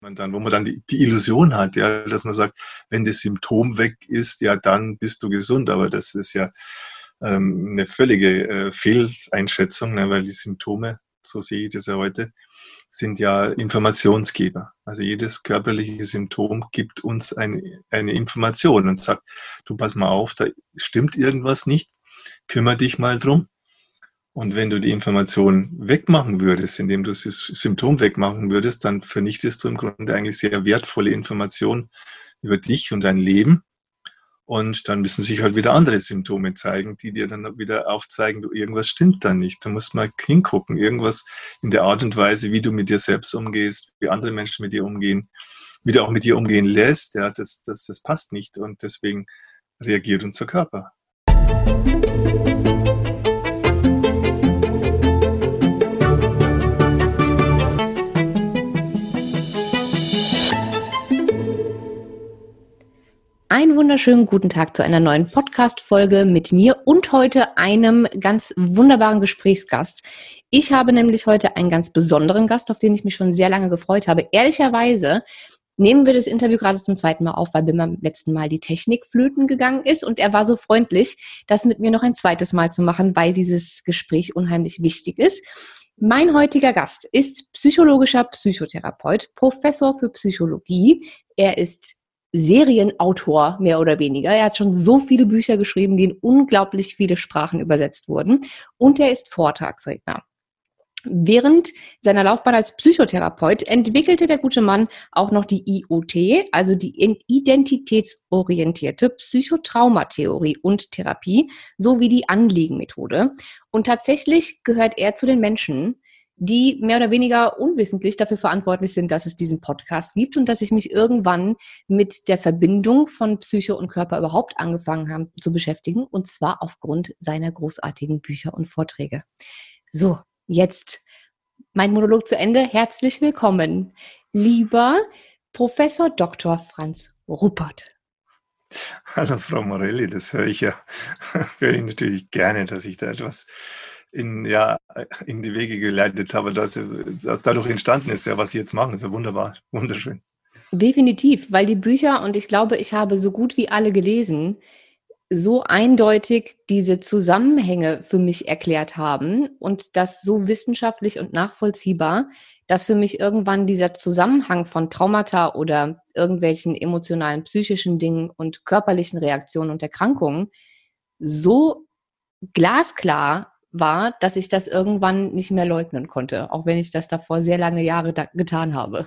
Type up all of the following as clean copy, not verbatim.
Wo man dann die Illusion hat, ja, dass man sagt, wenn das Symptom weg ist, ja, dann bist du gesund. Aber das ist ja eine völlige Fehleinschätzung, ne, weil die Symptome, so sehe ich das ja heute, sind ja Informationsgeber. Also jedes körperliche Symptom gibt uns eine Information und sagt, du pass mal auf, da stimmt irgendwas nicht, kümmere dich mal drum. Und wenn du die Information wegmachen würdest, indem du das Symptom wegmachen würdest, dann vernichtest du im Grunde eigentlich sehr wertvolle Informationen über dich und dein Leben. Und dann müssen sich halt wieder andere Symptome zeigen, die dir dann wieder aufzeigen, du, irgendwas stimmt da nicht. Da musst mal hingucken, irgendwas in der Art und Weise, wie du mit dir selbst umgehst, wie andere Menschen mit dir umgehen, wie du auch mit dir umgehen lässt, ja, das passt nicht. Und deswegen reagiert unser Körper. Einen wunderschönen guten Tag zu einer neuen Podcast-Folge mit mir und heute einem ganz wunderbaren Gesprächsgast. Ich habe nämlich heute einen ganz besonderen Gast, auf den ich mich schon sehr lange gefreut habe. Ehrlicherweise nehmen wir das Interview gerade zum zweiten Mal auf, weil beim letzten Mal die Technik flöten gegangen ist und er war so freundlich, das mit mir noch ein zweites Mal zu machen, weil dieses Gespräch unheimlich wichtig ist. Mein heutiger Gast ist psychologischer Psychotherapeut, Professor für Psychologie. Er ist Serienautor, mehr oder weniger. Er hat schon so viele Bücher geschrieben, die in unglaublich viele Sprachen übersetzt wurden. Und er ist Vortragsredner. Während seiner Laufbahn als Psychotherapeut entwickelte der gute Mann auch noch die IoT, also die identitätsorientierte Psychotraumatheorie und Therapie, sowie die Anliegenmethode. Und tatsächlich gehört er zu den Menschen, die mehr oder weniger unwissentlich dafür verantwortlich sind, dass es diesen Podcast gibt und dass ich mich irgendwann mit der Verbindung von Psyche und Körper überhaupt angefangen habe zu beschäftigen, und zwar aufgrund seiner großartigen Bücher und Vorträge. So, jetzt mein Monolog zu Ende. Herzlich willkommen, lieber Professor Dr. Franz Ruppert. Hallo Frau Morelli, das höre ich natürlich gerne, dass ich da etwas in die Wege geleitet habe, dass dadurch entstanden ist, ja, was Sie jetzt machen. Das ist wunderbar, wunderschön. Definitiv, weil die Bücher, und ich glaube, ich habe so gut wie alle gelesen, so eindeutig diese Zusammenhänge für mich erklärt haben und das so wissenschaftlich und nachvollziehbar, dass für mich irgendwann dieser Zusammenhang von Traumata oder irgendwelchen emotionalen, psychischen Dingen und körperlichen Reaktionen und Erkrankungen so glasklar war, dass ich das irgendwann nicht mehr leugnen konnte, auch wenn ich das davor sehr lange Jahre getan habe.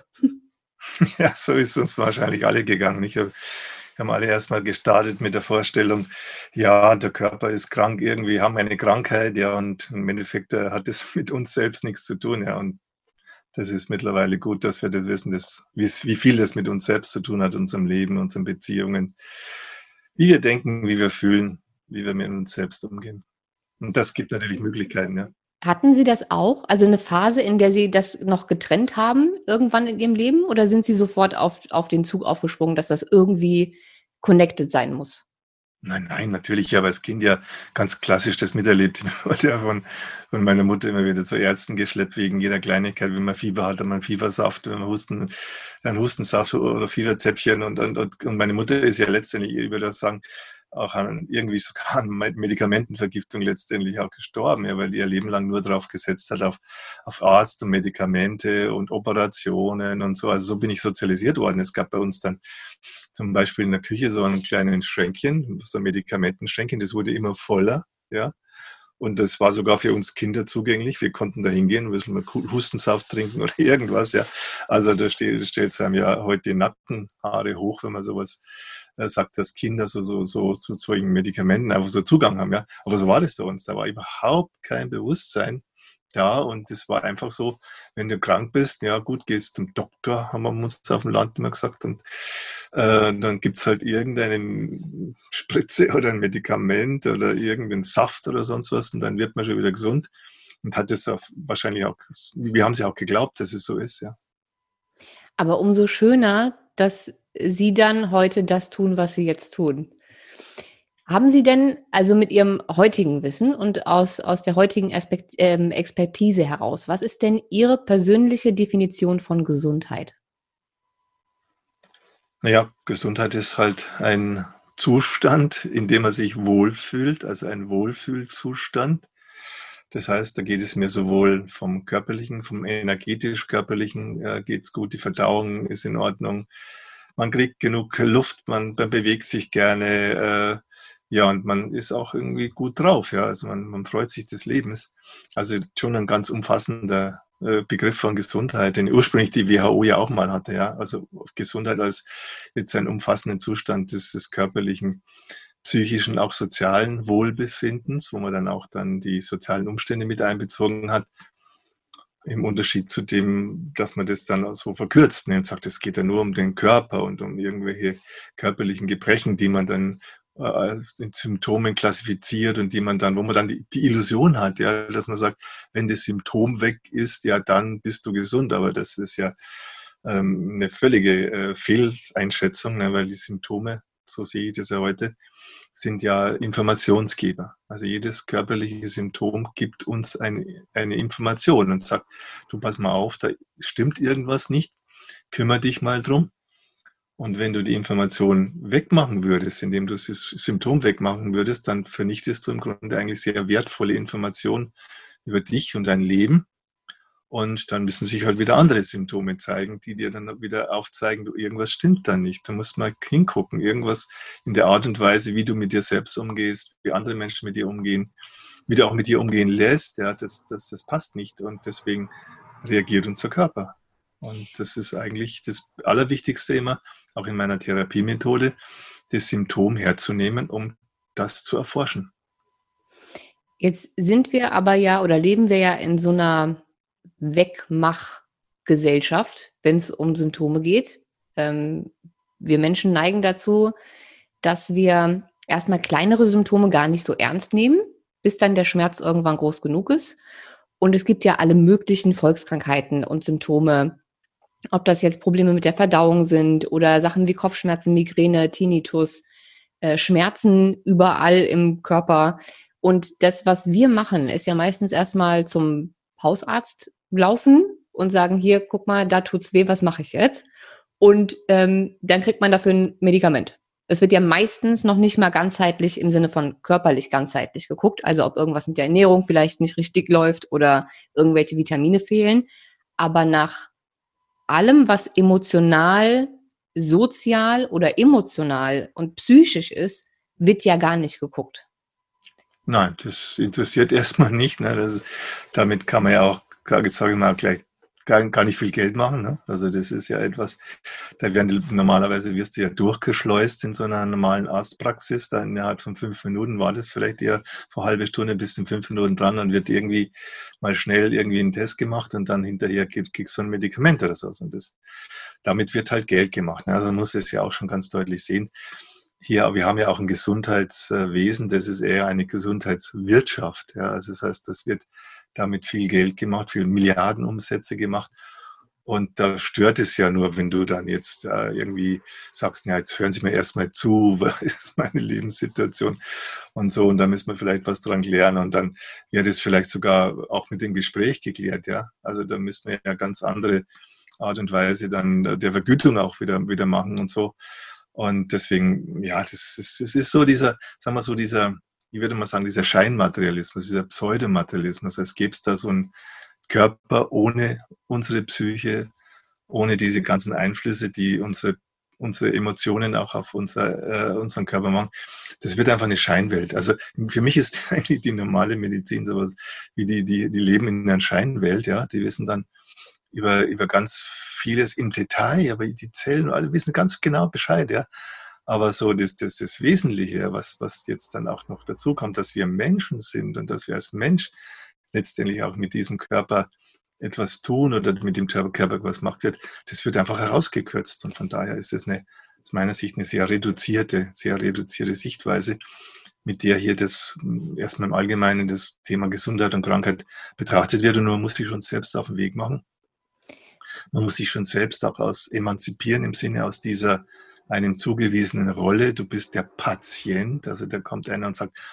Ja, so ist uns wahrscheinlich alle gegangen. Wir haben alle erstmal gestartet mit der Vorstellung, ja, der Körper ist krank, irgendwie haben wir eine Krankheit, ja, und im Endeffekt hat das mit uns selbst nichts zu tun, ja, und das ist mittlerweile gut, dass wir das wissen, wie viel das mit uns selbst zu tun hat, unserem Leben, unseren Beziehungen, wie wir denken, wie wir fühlen, wie wir mit uns selbst umgehen. Und das gibt natürlich Möglichkeiten, ja. Hatten Sie das auch? Also eine Phase, in der Sie das noch getrennt haben, irgendwann in Ihrem Leben? Oder sind Sie sofort auf den Zug aufgesprungen, dass das irgendwie connected sein muss? Nein, natürlich. Ich habe als Kind ja ganz klassisch das miterlebt. Ich wurde ja von meiner Mutter immer wieder zu Ärzten geschleppt wegen jeder Kleinigkeit. Wenn man Fieber hat, hat man Fiebersaft. Wenn man Husten, dann Hustensaft oder Fieberzäpfchen. Und meine Mutter ist ja letztendlich, ich würde sagen, auch irgendwie sogar an Medikamentenvergiftung letztendlich auch gestorben, ja, weil die ihr Leben lang nur drauf gesetzt hat, auf Arzt und Medikamente und Operationen und so. Also so bin ich sozialisiert worden. Es gab bei uns dann zum Beispiel in der Küche so ein kleines Schränkchen, so ein Medikamentenschränkchen, das wurde immer voller, ja. Und das war sogar für uns Kinder zugänglich. Wir konnten da hingehen, ein bisschen mal Hustensaft trinken oder irgendwas, ja. Also da stellt einem ja heute die Nackenhaare hoch, wenn man sowas sagt, dass Kinder zu solchen Medikamenten einfach so Zugang haben, ja. Aber so war das bei uns. Da war überhaupt kein Bewusstsein da, und es war einfach so, wenn du krank bist, ja gut, gehst zum Doktor, haben wir uns auf dem Land immer gesagt, und dann gibt es halt irgendeine Spritze oder ein Medikament oder irgendeinen Saft oder sonst was, und dann wird man schon wieder gesund, und hat es wahrscheinlich auch, wir haben es ja auch geglaubt, dass es so ist, ja. Aber umso schöner, dass Sie dann heute das tun, was Sie jetzt tun. Haben Sie denn, also mit Ihrem heutigen Wissen und aus der heutigen Expertise heraus, was ist denn Ihre persönliche Definition von Gesundheit? Naja, Gesundheit ist halt ein Zustand, in dem man sich wohlfühlt, also ein Wohlfühlzustand. Das heißt, da geht es mir sowohl vom Körperlichen, vom energetisch-körperlichen geht's gut, die Verdauung ist in Ordnung, man kriegt genug Luft, man bewegt sich gerne, ja, und man ist auch irgendwie gut drauf, ja, also man freut sich des Lebens. Also schon ein ganz umfassender Begriff von Gesundheit, den ursprünglich die WHO ja auch mal hatte, ja, also Gesundheit als jetzt einen umfassenden Zustand des körperlichen, psychischen, auch sozialen Wohlbefindens, wo man dann auch dann die sozialen Umstände mit einbezogen hat. Im Unterschied zu dem, dass man das dann so verkürzt und sagt, es geht ja nur um den Körper und um irgendwelche körperlichen Gebrechen, die man dann in Symptomen klassifiziert und die man dann, wo man dann die Illusion hat, ja, dass man sagt, wenn das Symptom weg ist, ja, dann bist du gesund. Aber das ist ja eine völlige Fehleinschätzung, ne, weil die Symptome, so sehe ich das ja heute, sind ja Informationsgeber. Also jedes körperliche Symptom gibt uns eine Information und sagt, du pass mal auf, da stimmt irgendwas nicht, kümmere dich mal drum. Und wenn du die Information wegmachen würdest, indem du das Symptom wegmachen würdest, dann vernichtest du im Grunde eigentlich sehr wertvolle Informationen über dich und dein Leben. Und dann müssen sich halt wieder andere Symptome zeigen, die dir dann wieder aufzeigen, du, irgendwas stimmt da nicht. Da musst mal hingucken, irgendwas in der Art und Weise, wie du mit dir selbst umgehst, wie andere Menschen mit dir umgehen, wie du auch mit dir umgehen lässt, ja, das passt nicht. Und deswegen reagiert unser Körper. Und das ist eigentlich das Allerwichtigste immer, auch in meiner Therapiemethode, das Symptom herzunehmen, um das zu erforschen. Jetzt sind wir aber ja oder leben wir ja in so einer Wegmachgesellschaft, wenn es um Symptome geht. Wir Menschen neigen dazu, dass wir erstmal kleinere Symptome gar nicht so ernst nehmen, bis dann der Schmerz irgendwann groß genug ist. Und es gibt ja alle möglichen Volkskrankheiten und Symptome, ob das jetzt Probleme mit der Verdauung sind oder Sachen wie Kopfschmerzen, Migräne, Tinnitus, Schmerzen überall im Körper. Und das, was wir machen, ist ja meistens erstmal zum Hausarzt laufen und sagen, hier, guck mal, da tut's weh, was mache ich jetzt? Und dann kriegt man dafür ein Medikament. Es wird ja meistens noch nicht mal ganzheitlich im Sinne von körperlich ganzheitlich geguckt, also ob irgendwas mit der Ernährung vielleicht nicht richtig läuft oder irgendwelche Vitamine fehlen. Aber nach allem, was emotional, sozial oder emotional und psychisch ist, wird ja gar nicht geguckt. Nein, das interessiert erstmal nicht. Ne? Damit kann man ja auch, sage ich mal, gleich gar nicht viel Geld machen. Ne? Also das ist ja etwas, normalerweise wirst du ja durchgeschleust in so einer normalen Arztpraxis. Da innerhalb von 5 Minuten war das vielleicht eher vor halbe Stunde bis in 5 Minuten dran und wird irgendwie mal schnell irgendwie ein Test gemacht und dann hinterher kriegst du ein Medikament oder so. Und damit wird halt Geld gemacht. Ne? Also man muss es ja auch schon ganz deutlich sehen. Hier, wir haben ja auch ein Gesundheitswesen, das ist eher eine Gesundheitswirtschaft. Ja. Also das heißt, das wird damit viel Geld gemacht, viel Milliardenumsätze gemacht. Und da stört es ja nur, wenn du dann jetzt irgendwie sagst, ja, jetzt hören Sie mir erstmal zu, was ist meine Lebenssituation und so. Und da müssen wir vielleicht was dran klären. Und dann wird es vielleicht sogar auch mit dem Gespräch geklärt. Ja. Also da müssen wir ja ganz andere Art und Weise dann der Vergütung auch wieder machen und so. Und deswegen, ja, das ist so dieser, sagen wir so, dieser, ich würde mal sagen, dieser Scheinmaterialismus, dieser Pseudomaterialismus, als gäbe es da so einen Körper ohne unsere Psyche, ohne diese ganzen Einflüsse, die unsere Emotionen auch auf unseren Körper machen. Das wird einfach eine Scheinwelt. Also für mich ist eigentlich die normale Medizin sowas wie die leben in einer Scheinwelt, ja, die wissen dann über ganz vieles im Detail, aber die Zellen, alle wissen ganz genau Bescheid, ja. Aber so das Wesentliche, was jetzt dann auch noch dazu kommt, dass wir Menschen sind und dass wir als Mensch letztendlich auch mit diesem Körper etwas tun oder mit dem Körper was gemacht wird, das wird einfach herausgekürzt. Und von daher ist es aus meiner Sicht eine sehr reduzierte Sichtweise, mit der hier das erstmal im Allgemeinen das Thema Gesundheit und Krankheit betrachtet wird. Und man muss sich schon selbst auf den Weg machen. Man muss sich schon selbst auch emanzipieren im Sinne aus dieser einem zugewiesenen Rolle. Du bist der Patient, also da kommt einer und sagt,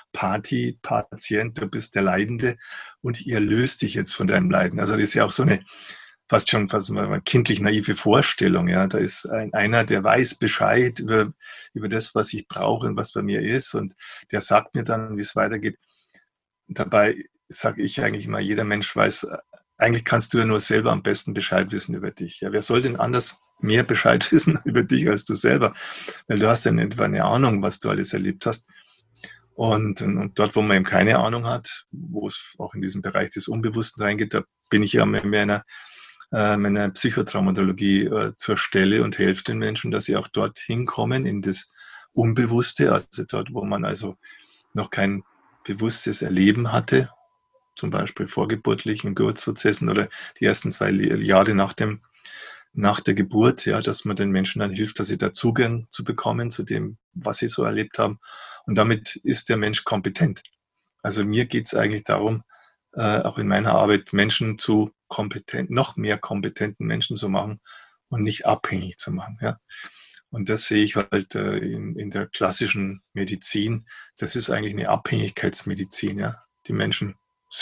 Patient, du bist der Leidende und ihr löst dich jetzt von deinem Leiden. Also das ist ja auch so eine fast eine kindlich naive Vorstellung. Ja, da ist einer, der weiß Bescheid über das, was ich brauche und was bei mir ist, und der sagt mir dann, wie es weitergeht. Und dabei sage ich eigentlich mal, jeder Mensch weiß, eigentlich kannst du ja nur selber am besten Bescheid wissen über dich. Ja, wer soll denn anders mehr Bescheid wissen über dich als du selber? Weil du hast dann etwa eine Ahnung, was du alles erlebt hast. Und dort, wo man eben keine Ahnung hat, wo es auch in diesen Bereich des Unbewussten reingeht, da bin ich ja mit meiner Psychotraumatologie zur Stelle und helfe den Menschen, dass sie auch dorthin kommen, in das Unbewusste, also dort, wo man also noch kein bewusstes Erleben hatte, zum Beispiel vorgeburtlichen Geburtsprozessen oder die ersten 2 Jahre nach der Geburt, ja, dass man den Menschen dann hilft, dass sie da Zugang zu bekommen zu dem, was sie so erlebt haben. Und damit ist der Mensch kompetent. Also mir geht es eigentlich darum, auch in meiner Arbeit Menschen zu noch mehr kompetenten Menschen zu machen und nicht abhängig zu machen. Ja. Und das sehe ich halt in der klassischen Medizin. Das ist eigentlich eine Abhängigkeitsmedizin. Ja. Die Menschen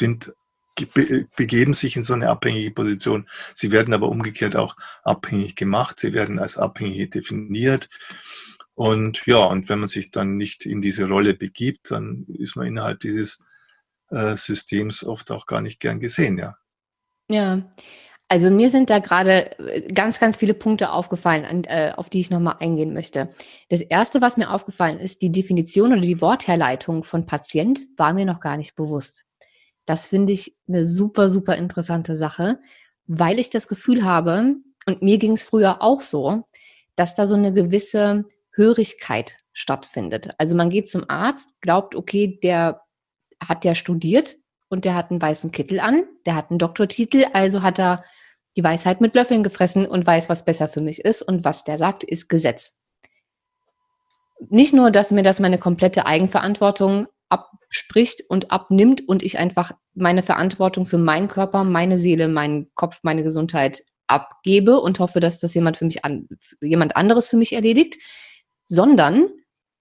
begeben sich in so eine abhängige Position. Sie werden aber umgekehrt auch abhängig gemacht. Sie werden als Abhängige definiert. Und ja, und wenn man sich dann nicht in diese Rolle begibt, dann ist man innerhalb dieses Systems oft auch gar nicht gern gesehen, ja. Ja, also mir sind da gerade ganz, ganz viele Punkte aufgefallen, auf die ich nochmal eingehen möchte. Das Erste, was mir aufgefallen ist, die Definition oder die Wortherleitung von Patient war mir noch gar nicht bewusst. Das finde ich eine super, super interessante Sache, weil ich das Gefühl habe, und mir ging es früher auch so, dass da so eine gewisse Hörigkeit stattfindet. Also man geht zum Arzt, glaubt, okay, der hat ja studiert und der hat einen weißen Kittel an, der hat einen Doktortitel, also hat er die Weisheit mit Löffeln gefressen und weiß, was besser für mich ist, und was der sagt, ist Gesetz. Nicht nur, dass mir das meine komplette Eigenverantwortung abspricht und abnimmt und ich einfach meine Verantwortung für meinen Körper, meine Seele, meinen Kopf, meine Gesundheit abgebe und hoffe, dass das jemand anderes für mich erledigt, sondern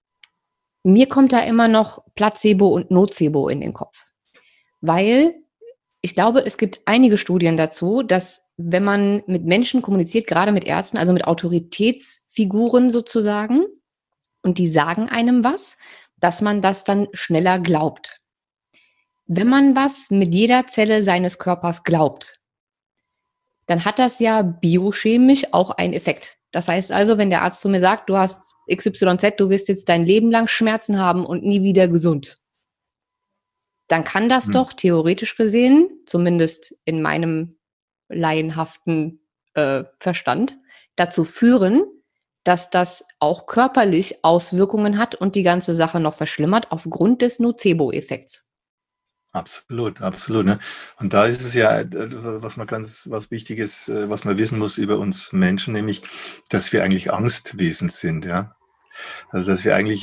mir kommt da immer noch Placebo und Nocebo in den Kopf. Weil ich glaube, es gibt einige Studien dazu, dass wenn man mit Menschen kommuniziert, gerade mit Ärzten, also mit Autoritätsfiguren sozusagen, und die sagen einem was, dass man das dann schneller glaubt. Wenn man was mit jeder Zelle seines Körpers glaubt, dann hat das ja biochemisch auch einen Effekt. Das heißt also, wenn der Arzt zu mir sagt, du hast XYZ, du wirst jetzt dein Leben lang Schmerzen haben und nie wieder gesund, dann kann das doch theoretisch gesehen, zumindest in meinem laienhaften Verstand, dazu führen, dass das auch körperlich Auswirkungen hat und die ganze Sache noch verschlimmert aufgrund des Nocebo-Effekts. Absolut, absolut. Ne? Und da ist es ja, was Wichtiges, was man wissen muss über uns Menschen, nämlich, dass wir eigentlich Angstwesen sind, ja. Also, dass wir eigentlich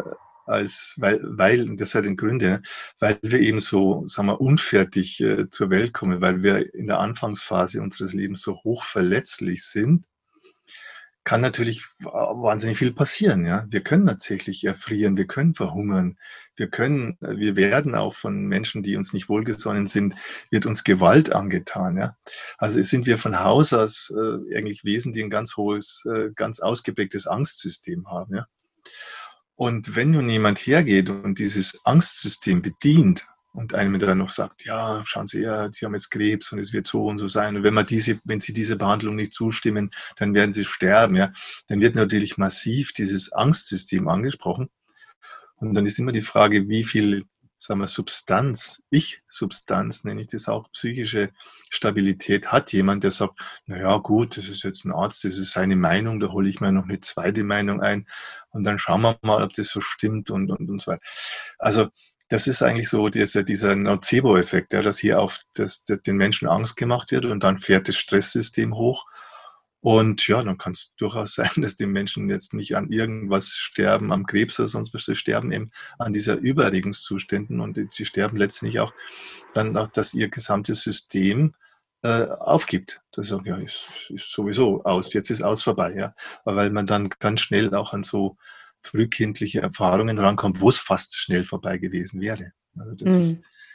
und das hat den Gründe, ne? Weil wir eben so, sagen wir, unfertig zur Welt kommen, weil wir in der Anfangsphase unseres Lebens so hoch verletzlich sind, kann natürlich wahnsinnig viel passieren, ja. Wir können tatsächlich erfrieren, wir können verhungern, wir werden auch von Menschen, die uns nicht wohlgesonnen sind, wird uns Gewalt angetan, ja. Also sind wir von Haus aus eigentlich Wesen, die ein ganz hohes, ganz ausgeprägtes Angstsystem haben, ja. Und wenn nun jemand hergeht und dieses Angstsystem bedient und einem dann noch sagt, ja, schauen Sie her, die haben jetzt Krebs und es wird so und so sein. Und wenn Sie dieser Behandlung nicht zustimmen, dann werden Sie sterben, ja. Dann wird natürlich massiv dieses Angstsystem angesprochen. Und dann ist immer die Frage, wie viel, sagen wir, Substanz, nenne ich das auch, psychische Stabilität hat jemand, der sagt, naja, gut, das ist jetzt ein Arzt, das ist seine Meinung, da hole ich mir noch eine zweite Meinung ein und dann schauen wir mal, ob das so stimmt und so weiter. Also, das ist eigentlich so dieser Nocebo-Effekt, ja, dass hier den Menschen Angst gemacht wird und dann fährt das Stresssystem hoch. Und ja, dann kann es durchaus sein, dass die Menschen jetzt nicht an irgendwas sterben, am Krebs oder sonst was, sie sterben eben an dieser Übererregungszuständen und sie sterben letztendlich auch dann, dass ihr gesamtes System aufgibt. Das ist, ja, ist sowieso aus, jetzt ist aus vorbei, ja. Weil man dann ganz schnell auch an so frühkindliche Erfahrungen rankommt, wo es fast schnell vorbei gewesen wäre. Also das ist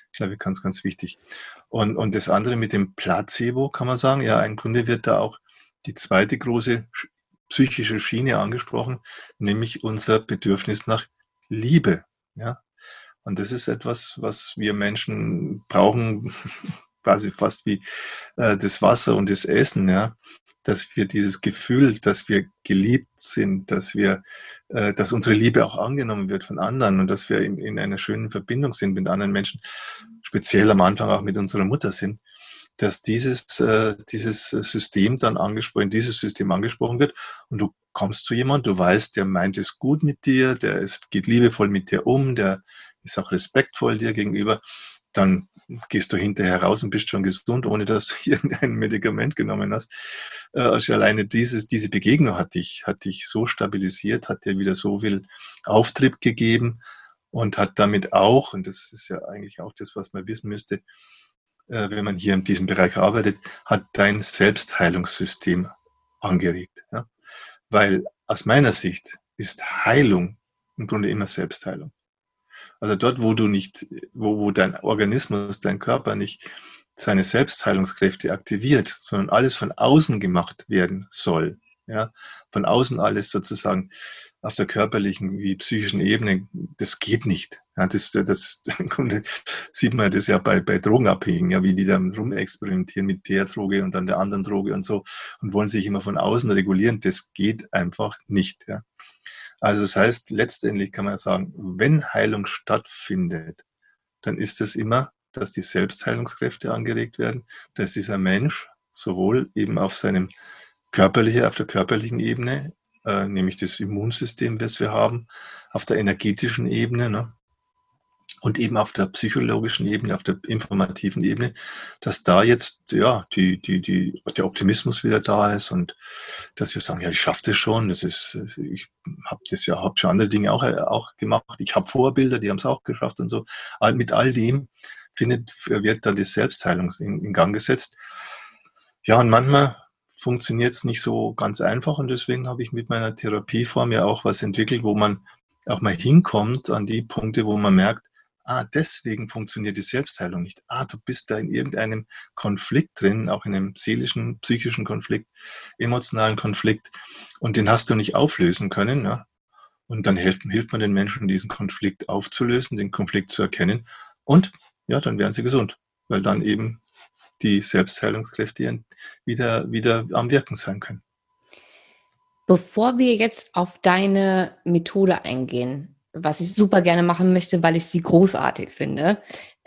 glaube ich, ganz, ganz wichtig. Und das andere mit dem Placebo kann man sagen, ja, im Grunde wird da auch die zweite große psychische Schiene angesprochen, nämlich unser Bedürfnis nach Liebe. Ja? Und das ist etwas, was wir Menschen brauchen, quasi fast wie das Wasser und das Essen, ja, dass wir dieses Gefühl, dass wir geliebt sind, dass unsere Liebe auch angenommen wird von anderen und dass wir in einer schönen Verbindung sind mit anderen Menschen, speziell am Anfang auch mit unserer Mutter sind, dass dieses System dann angesprochen wird und du kommst zu jemandem, du weißt, der meint es gut mit dir, geht liebevoll mit dir um, der ist auch respektvoll dir gegenüber, dann gehst du hinterher raus und bist schon gesund, ohne dass du irgendein Medikament genommen hast. Also alleine diese Begegnung hat dich so stabilisiert, hat dir wieder so viel Auftrieb gegeben und hat damit auch, und das ist ja eigentlich auch das, was man wissen müsste, wenn man hier in diesem Bereich arbeitet, hat dein Selbstheilungssystem angeregt. Ja? Weil aus meiner Sicht ist Heilung im Grunde immer Selbstheilung. Also dort, wo dein Organismus, dein Körper nicht seine Selbstheilungskräfte aktiviert, sondern alles von außen gemacht werden soll, ja, von außen alles sozusagen auf der körperlichen wie psychischen Ebene, das geht nicht. Ja, das im Grunde sieht man das ja bei Drogenabhängigen, ja, wie die dann rumexperimentieren mit der Droge und dann der anderen Droge und so und wollen sich immer von außen regulieren. Das geht einfach nicht. Ja. Also das heißt, letztendlich kann man sagen, wenn Heilung stattfindet, dann ist es immer, dass die Selbstheilungskräfte angeregt werden, dass dieser Mensch sowohl eben auf der körperlichen Ebene, nämlich das Immunsystem, das wir haben, auf der energetischen Ebene, ne, und eben auf der psychologischen Ebene, auf der informativen Ebene, dass da jetzt ja der Optimismus wieder da ist und dass wir sagen, ja, ich schaffe das schon. Ich habe schon andere Dinge auch gemacht. Ich habe Vorbilder, die haben es auch geschafft und so. Mit all dem wird dann die Selbstheilung in Gang gesetzt. Ja, und manchmal funktioniert es nicht so ganz einfach und deswegen habe ich mit meiner Therapieform ja auch was entwickelt, wo man auch mal hinkommt an die Punkte, wo man merkt, deswegen funktioniert die Selbstheilung nicht. Du bist da in irgendeinem Konflikt drin, auch in einem seelischen, psychischen Konflikt, emotionalen Konflikt und den hast du nicht auflösen können. Ja? Und dann hilft man den Menschen, diesen Konflikt aufzulösen, den Konflikt zu erkennen und ja, dann werden sie gesund, weil dann eben die Selbstheilungskräfte wieder am Wirken sein können. Bevor wir jetzt auf deine Methode eingehen, was ich super gerne machen möchte, weil ich sie großartig finde,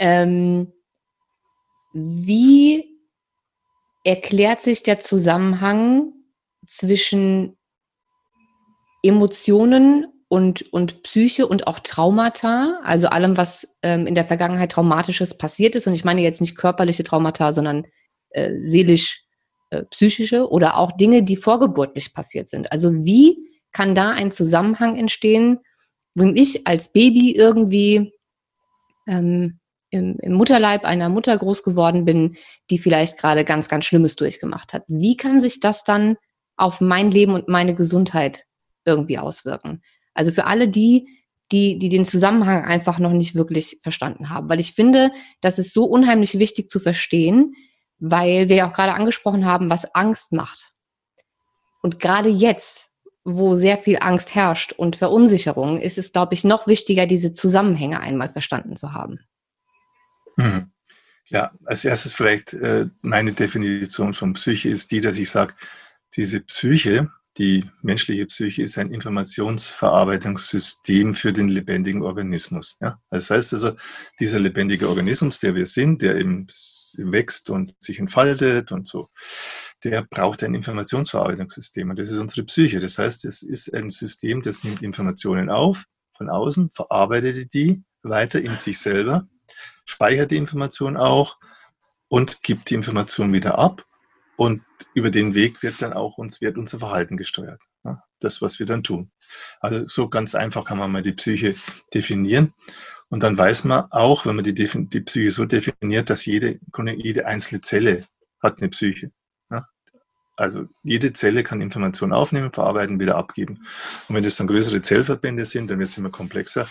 wie erklärt sich der Zusammenhang zwischen Emotionen und Psyche und auch Traumata, also allem, was in der Vergangenheit Traumatisches passiert ist, und ich meine jetzt nicht körperliche Traumata, sondern seelisch-psychische oder auch Dinge, die vorgeburtlich passiert sind. Also wie kann da ein Zusammenhang entstehen, wenn ich als Baby irgendwie im Mutterleib einer Mutter groß geworden bin, die vielleicht gerade ganz, ganz Schlimmes durchgemacht hat? Wie kann sich das dann auf mein Leben und meine Gesundheit irgendwie auswirken? Also für alle die den Zusammenhang einfach noch nicht wirklich verstanden haben. Weil ich finde, das ist so unheimlich wichtig zu verstehen, weil wir ja auch gerade angesprochen haben, was Angst macht. Und gerade jetzt, wo sehr viel Angst herrscht und Verunsicherung, ist es, glaube ich, noch wichtiger, diese Zusammenhänge einmal verstanden zu haben. Mhm. Ja, als erstes vielleicht meine Definition von Psyche ist die, dass ich sage, diese Psyche, die menschliche Psyche ist ein Informationsverarbeitungssystem für den lebendigen Organismus. Ja? Das heißt also, dieser lebendige Organismus, der wir sind, der eben wächst und sich entfaltet und so, der braucht ein Informationsverarbeitungssystem und das ist unsere Psyche. Das heißt, es ist ein System, das nimmt Informationen auf von außen, verarbeitet die weiter in sich selber, speichert die Information auch und gibt die Information wieder ab. Und über den Weg wird unser Verhalten gesteuert. Ja, das, was wir dann tun. Also so ganz einfach kann man mal die Psyche definieren. Und dann weiß man auch, wenn man die Psyche so definiert, dass jede einzelne Zelle hat eine Psyche. Ja? Also jede Zelle kann Informationen aufnehmen, verarbeiten, wieder abgeben. Und wenn das dann größere Zellverbände sind, dann wird es immer komplexer.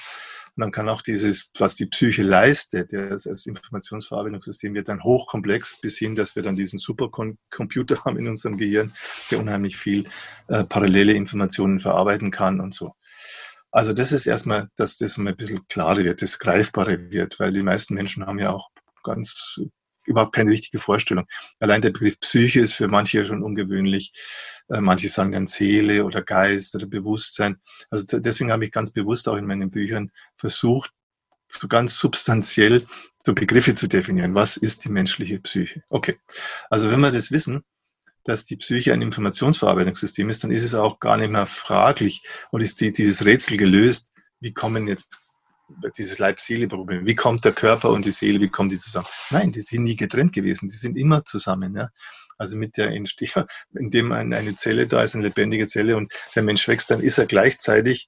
Und dann kann auch dieses, was die Psyche leistet, das Informationsverarbeitungssystem wird dann hochkomplex bis hin, dass wir dann diesen Supercomputer haben in unserem Gehirn, der unheimlich viel parallele Informationen verarbeiten kann und so. Also das ist erstmal, dass das mal ein bisschen klarer wird, das Greifbare wird, weil die meisten Menschen haben ja auch überhaupt keine richtige Vorstellung. Allein der Begriff Psyche ist für manche schon ungewöhnlich. Manche sagen dann Seele oder Geist oder Bewusstsein. Also deswegen habe ich ganz bewusst auch in meinen Büchern versucht, so ganz substanziell so Begriffe zu definieren. Was ist die menschliche Psyche? Okay, also wenn wir das wissen, dass die Psyche ein Informationsverarbeitungssystem ist, dann ist es auch gar nicht mehr fraglich und ist dieses Rätsel gelöst, wie kommen jetzt dieses Leib-Seele-Problem, wie kommt der Körper und die Seele, wie kommen die zusammen? Nein, die sind nie getrennt gewesen, die sind immer zusammen. Ja? Also mit der Entstehung, indem eine Zelle da ist, eine lebendige Zelle und der Mensch wächst, dann ist er gleichzeitig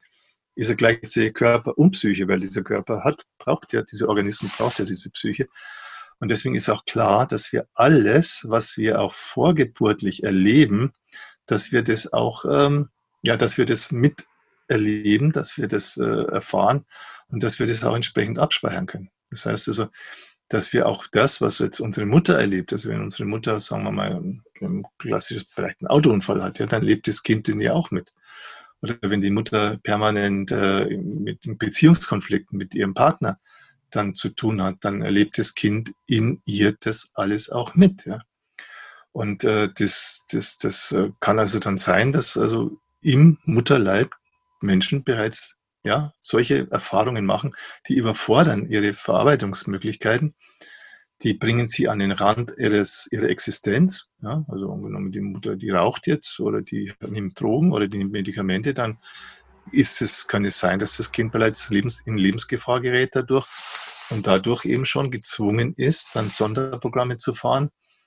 Körper und Psyche, weil dieser Körper dieser Organismus braucht ja diese Psyche. Und deswegen ist auch klar, dass wir alles, was wir auch vorgeburtlich erleben, dass wir das auch, dass wir das miterleben, dass wir das erfahren und dass wir das auch entsprechend abspeichern können. Das heißt also, dass wir auch das, was jetzt unsere Mutter erlebt, also wenn unsere Mutter, sagen wir mal, ein klassisches, vielleicht einen Autounfall hat, ja, dann lebt das Kind den ja auch mit. Oder wenn die Mutter permanent mit Beziehungskonflikten mit ihrem Partner dann zu tun hat, dann erlebt das Kind in ihr das alles auch mit. Ja. Und das kann also dann sein, dass also im Mutterleib Menschen bereits solche Erfahrungen machen, die überfordern ihre Verarbeitungsmöglichkeiten, die bringen sie an den Rand ihrer Existenz. Ja. Also angenommen, die Mutter, die raucht jetzt oder die nimmt Drogen oder die nimmt Medikamente, dann kann es sein, dass das Kind bereits in Lebensgefahr gerät dadurch und dadurch eben schon gezwungen ist, dann Sonderprogramme zu fahren,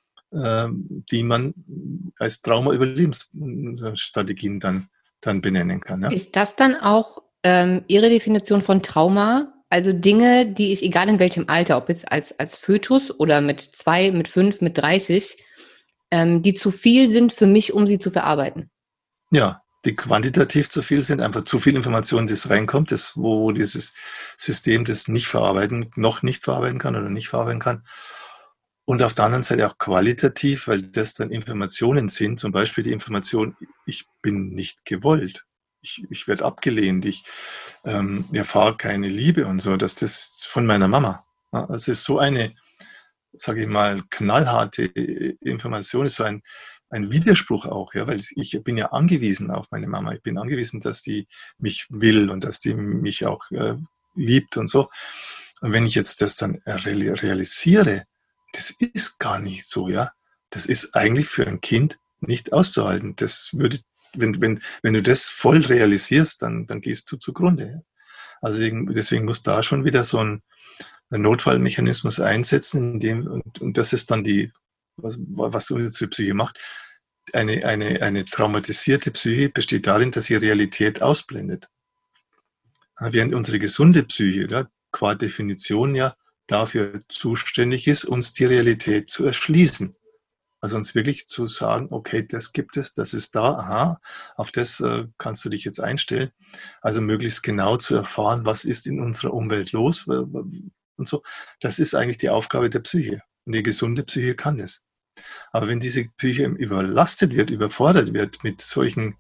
die man als Trauma-Überlebensstrategien dann benennen kann. Ja? Ist das dann auch Ihre Definition von Trauma? Also Dinge, die ich, egal in welchem Alter, ob jetzt als Fötus oder mit 2, mit 5, mit 30, die zu viel sind für mich, um sie zu verarbeiten? Ja, die quantitativ zu viel sind, einfach zu viel Information, das reinkommt, wo dieses System das noch nicht verarbeiten kann oder nicht verarbeiten kann. Und auf der anderen Seite auch qualitativ, weil das dann Informationen sind, zum Beispiel die Information, ich bin nicht gewollt, ich werde abgelehnt, ich erfahre keine Liebe und so, dass das von meiner Mama. Ja, das ist so eine, sage ich mal, knallharte Information, ist so ein Widerspruch auch, ja, weil ich bin ja angewiesen auf meine Mama. Ich bin angewiesen, dass die mich will und dass die mich auch liebt und so. Und wenn ich jetzt das dann realisiere, das ist gar nicht so, ja. Das ist eigentlich für ein Kind nicht auszuhalten. Das würde, wenn du das voll realisierst, dann gehst du zugrunde. Ja? Also deswegen muss da schon wieder so ein Notfallmechanismus einsetzen, und das ist dann was unsere Psyche macht. Eine traumatisierte Psyche besteht darin, dass sie Realität ausblendet. Während unsere gesunde Psyche qua Definition ja dafür zuständig ist, uns die Realität zu erschließen. Also uns wirklich zu sagen, okay, das gibt es, das ist da, aha, auf das kannst du dich jetzt einstellen. Also möglichst genau zu erfahren, was ist in unserer Umwelt los und so. Das ist eigentlich die Aufgabe der Psyche. Und die gesunde Psyche kann das. Aber wenn diese Psyche überlastet wird, überfordert wird, mit solchen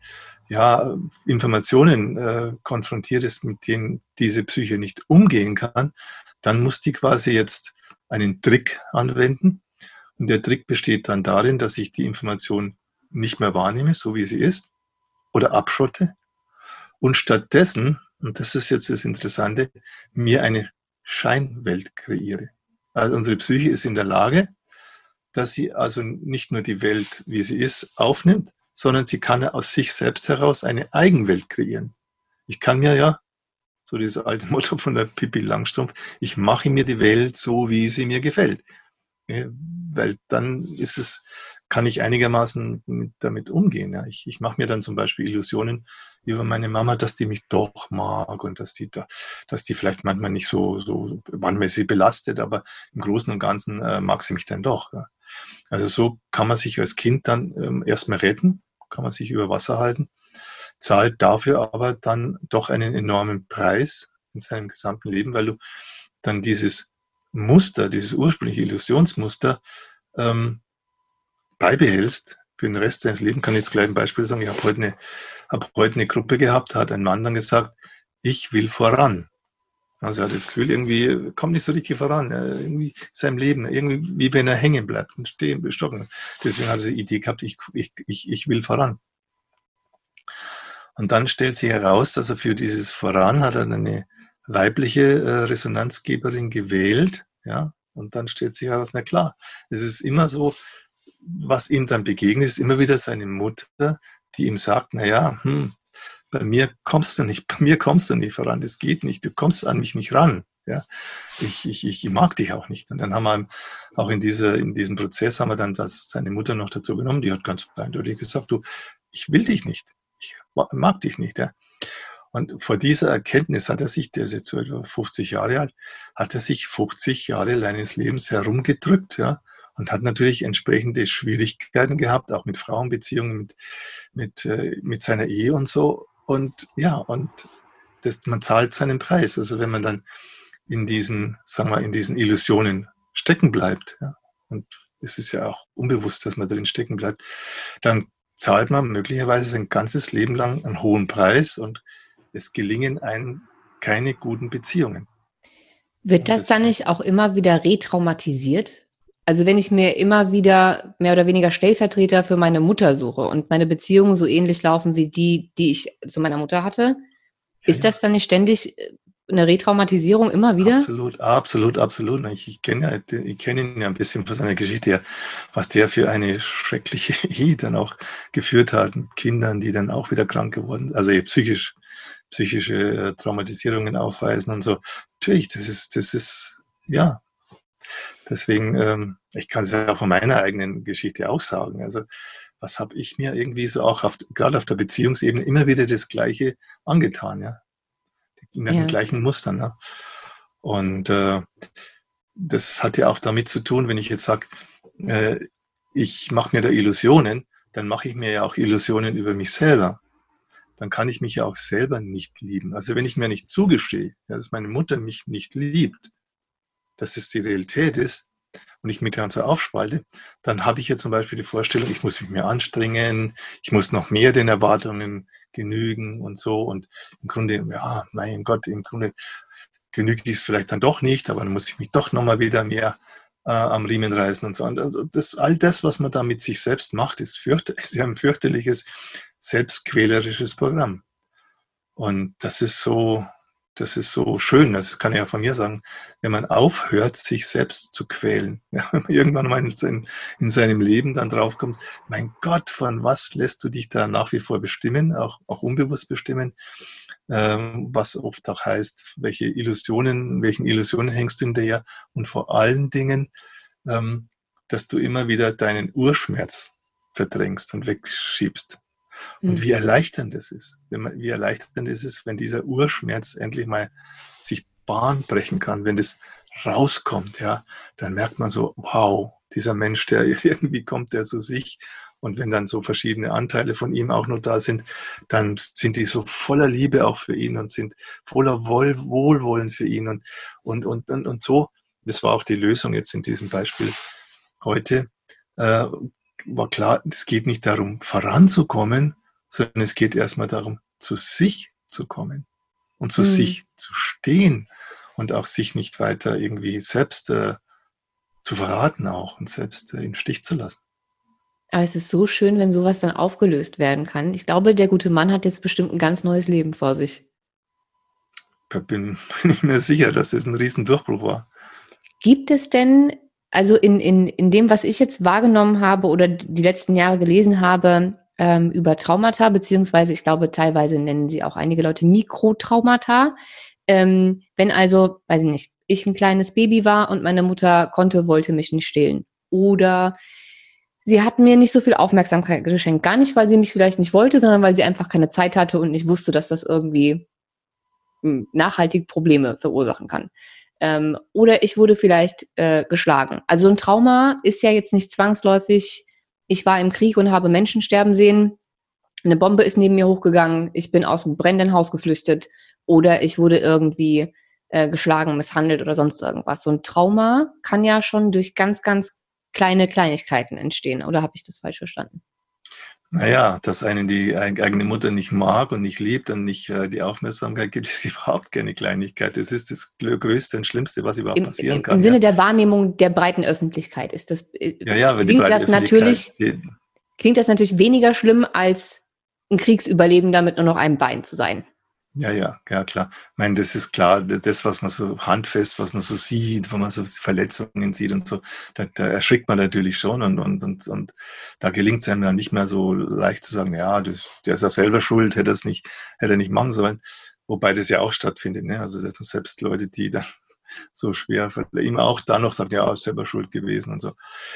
Informationen konfrontiert ist, mit denen diese Psyche nicht umgehen kann, dann muss die quasi jetzt einen Trick anwenden. Und der Trick besteht dann darin, dass ich die Information nicht mehr wahrnehme, so wie sie ist, oder abschotte und stattdessen, und das ist jetzt das Interessante, mir eine Scheinwelt kreiere. Also unsere Psyche ist in der Lage, dass sie also nicht nur die Welt, wie sie ist, aufnimmt, sondern sie kann aus sich selbst heraus eine Eigenwelt kreieren. Ich kann mir so dieses alte Motto von der Pippi Langstrumpf, ich mache mir die Welt so, wie sie mir gefällt. Ja, weil dann kann ich einigermaßen damit umgehen. Ja. Ich mache mir dann zum Beispiel Illusionen über meine Mama, dass die mich doch mag und dass die vielleicht manchmal nicht so manchmal ist sie belastet, aber im Großen und Ganzen mag sie mich dann doch. Ja. Also so kann man sich als Kind dann erstmal retten, kann man sich über Wasser halten, zahlt dafür aber dann doch einen enormen Preis, in seinem gesamten Leben, weil du dann dieses Muster, dieses ursprüngliche Illusionsmuster beibehältst für den Rest deines Lebens. Kann ich jetzt gleich ein Beispiel sagen. Ich habe heute eine Gruppe gehabt, da hat ein Mann dann gesagt, ich will voran. Also er hat das Gefühl, irgendwie kommt nicht so richtig voran, irgendwie in seinem Leben, irgendwie wie wenn er hängen bleibt und stehen, stocken. Deswegen hat er die Idee gehabt, ich will voran. Und dann stellt sich heraus, also für dieses Voran hat er eine weibliche Resonanzgeberin gewählt, ja, und dann stellt sich heraus, na klar, es ist immer so, was ihm dann begegnet, ist immer wieder seine Mutter, die ihm sagt, na ja, bei mir kommst du nicht voran, das geht nicht, du kommst an mich nicht ran, ja, ich mag dich auch nicht. Und dann haben wir auch in diesem Prozess haben wir dann seine Mutter noch dazu genommen, die hat ganz eindeutig gesagt, du, ich will dich nicht, ich mag dich nicht, ja. Und vor dieser Erkenntnis hat er sich, der ist jetzt so etwa 50 Jahre alt, hat er sich 50 Jahre seines Lebens herumgedrückt, ja, und hat natürlich entsprechende Schwierigkeiten gehabt, auch mit Frauenbeziehungen, mit seiner Ehe und so. Und ja, und man zahlt seinen Preis. Also wenn man dann in diesen Illusionen stecken bleibt, ja, und es ist ja auch unbewusst, dass man drin stecken bleibt, dann zahlt man möglicherweise sein ganzes Leben lang einen hohen Preis und es gelingen einem keine guten Beziehungen. Wird das dann nicht auch immer wieder retraumatisiert? Also wenn ich mir immer wieder mehr oder weniger Stellvertreter für meine Mutter suche und meine Beziehungen so ähnlich laufen wie die ich zu meiner Mutter hatte, ist das dann nicht ständig eine Retraumatisierung immer wieder? Absolut. Ich kenne ihn ja ein bisschen von seiner Geschichte her, was der für eine schreckliche Ehe dann auch geführt hat mit Kindern, die dann auch wieder krank geworden sind, also psychische Traumatisierungen aufweisen und so. Natürlich, das ist ja, deswegen, ich kann es ja auch von meiner eigenen Geschichte auch sagen. Also, was habe ich mir irgendwie so auch gerade auf der Beziehungsebene immer wieder das Gleiche angetan, ja. In den gleichen Mustern. Ne? Und das hat ja auch damit zu tun, wenn ich jetzt sage, ich mache mir da Illusionen, dann mache ich mir ja auch Illusionen über mich selber. Dann kann ich mich ja auch selber nicht lieben. Also wenn ich mir nicht zugestehe, ja, dass meine Mutter mich nicht liebt, dass es die Realität ist und ich mich dann so aufspalte, dann habe ich ja zum Beispiel die Vorstellung, ich muss mich mehr anstrengen, ich muss noch mehr den Erwartungen genügen und so. Und im Grunde, ja, mein Gott, im Grunde genügt dies vielleicht dann doch nicht, aber dann muss ich mich doch nochmal wieder mehr am Riemen reißen und so. Und also all das, was man da mit sich selbst macht, ist ja ein fürchterliches, selbstquälerisches Programm. Und das ist so schön, das kann ich ja von mir sagen, wenn man aufhört, sich selbst zu quälen. Ja, wenn man irgendwann mal in seinem Leben dann draufkommt, mein Gott, von was lässt du dich da nach wie vor bestimmen, auch unbewusst bestimmen, was oft auch heißt, welchen Illusionen hängst du hinterher und vor allen Dingen, dass du immer wieder deinen Urschmerz verdrängst und wegschiebst. Und wie erleichternd es ist, wenn dieser Urschmerz endlich mal sich Bahn brechen kann, wenn das rauskommt, ja, dann merkt man so, wow, dieser Mensch, der irgendwie kommt, der zu sich. Und wenn dann so verschiedene Anteile von ihm auch noch da sind, dann sind die so voller Liebe auch für ihn und sind voller Wohlwollen für ihn und so. Das war auch die Lösung jetzt in diesem Beispiel heute. War klar, es geht nicht darum, voranzukommen, sondern es geht erstmal darum, zu sich zu kommen und zu sich zu stehen und auch sich nicht weiter irgendwie selbst zu verraten auch und selbst in den Stich zu lassen. Aber es ist so schön, wenn sowas dann aufgelöst werden kann. Ich glaube, der gute Mann hat jetzt bestimmt ein ganz neues Leben vor sich. Da bin ich mir sicher, dass das ein Riesendurchbruch war. Gibt es denn, also in dem, was ich jetzt wahrgenommen habe oder die letzten Jahre gelesen habe, über Traumata, beziehungsweise ich glaube, teilweise nennen sie auch einige Leute Mikrotraumata. Wenn also, weiß ich nicht, ich ein kleines Baby war und meine Mutter wollte mich nicht stillen. Oder sie hat mir nicht so viel Aufmerksamkeit geschenkt. Gar nicht, weil sie mich vielleicht nicht wollte, sondern weil sie einfach keine Zeit hatte und nicht wusste, dass das irgendwie nachhaltig Probleme verursachen kann. Oder ich wurde vielleicht geschlagen. Also ein Trauma ist ja jetzt nicht zwangsläufig, ich war im Krieg und habe Menschen sterben sehen, eine Bombe ist neben mir hochgegangen, ich bin aus einem brennenden Haus geflüchtet oder ich wurde irgendwie geschlagen, misshandelt oder sonst irgendwas. So ein Trauma kann ja schon durch ganz, ganz kleine Kleinigkeiten entstehen. Oder habe ich das falsch verstanden? Naja, dass einen die eigene Mutter nicht mag und nicht liebt und nicht die Aufmerksamkeit gibt, ist überhaupt keine Kleinigkeit. Das ist das Größte und Schlimmste, was überhaupt passieren Im kann. Ja, Sinne der Wahrnehmung der breiten Öffentlichkeit ist das, ja, weil die klingt breite das Öffentlichkeit, natürlich, klingt das natürlich weniger schlimm, als ein Kriegsüberlebender mit nur noch einem Bein zu sein. ja, klar. Ich meine, das ist klar, das, was man so handfest, was man so sieht, wo man so Verletzungen sieht und so, da erschrickt man natürlich schon und da gelingt es einem dann nicht mehr so leicht zu sagen, ja, der ist ja selber schuld, hätte er nicht machen sollen. Wobei das ja auch stattfindet, ne? Also selbst Leute, die dann so schwer ihm auch dann noch sagen, ja, ist selber schuld gewesen und so.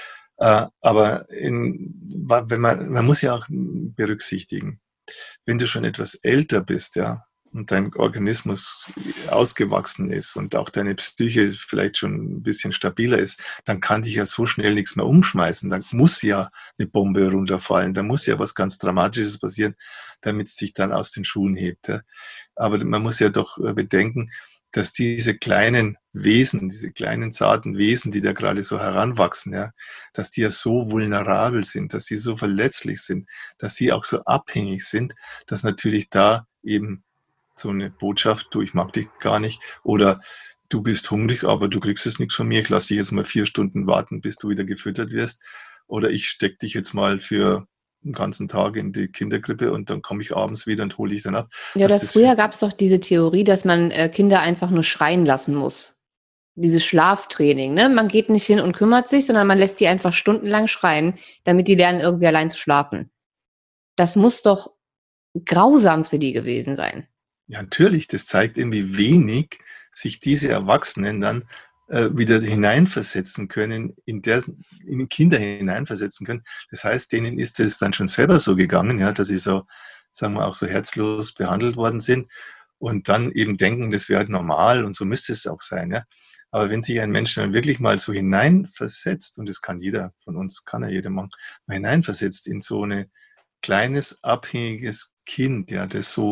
Aber wenn man muss ja auch berücksichtigen, wenn du schon etwas älter bist, ja, und dein Organismus ausgewachsen ist und auch deine Psyche vielleicht schon ein bisschen stabiler ist, dann kann dich ja so schnell nichts mehr umschmeißen. Dann muss ja eine Bombe runterfallen, da muss ja was ganz Dramatisches passieren, damit es dich dann aus den Schuhen hebt. Ja. Aber man muss ja doch bedenken, dass diese kleinen Wesen, diese kleinen zarten Wesen, die da gerade so heranwachsen, ja, dass die ja so vulnerabel sind, dass sie so verletzlich sind, dass sie auch so abhängig sind, dass natürlich da eben so eine Botschaft, du, ich mag dich gar nicht, oder du bist hungrig, aber du kriegst jetzt nichts von mir, ich lasse dich jetzt mal 4 Stunden warten, bis du wieder gefüttert wirst, oder ich stecke dich jetzt mal für einen ganzen Tag in die Kinderkrippe und dann komme ich abends wieder und hole dich dann ab. Ja, oder früher gab es doch diese Theorie, dass man Kinder einfach nur schreien lassen muss. Dieses Schlaftraining, ne? Man geht nicht hin und kümmert sich, sondern man lässt die einfach stundenlang schreien, damit die lernen, irgendwie allein zu schlafen. Das muss doch grausam für die gewesen sein. Ja, natürlich, das zeigt irgendwie wenig sich diese Erwachsenen dann wieder hineinversetzen können, in Kinder hineinversetzen können. Das heißt, denen ist es dann schon selber so gegangen, ja, dass sie so, sagen wir, auch so herzlos behandelt worden sind und dann eben denken, das wäre halt normal und so müsste es auch sein. Ja. Aber wenn sich ein Mensch dann wirklich mal so hineinversetzt, und das kann jeder von uns, kann ja jeder machen, mal hineinversetzt in so ein kleines, abhängiges Kind, ja, das so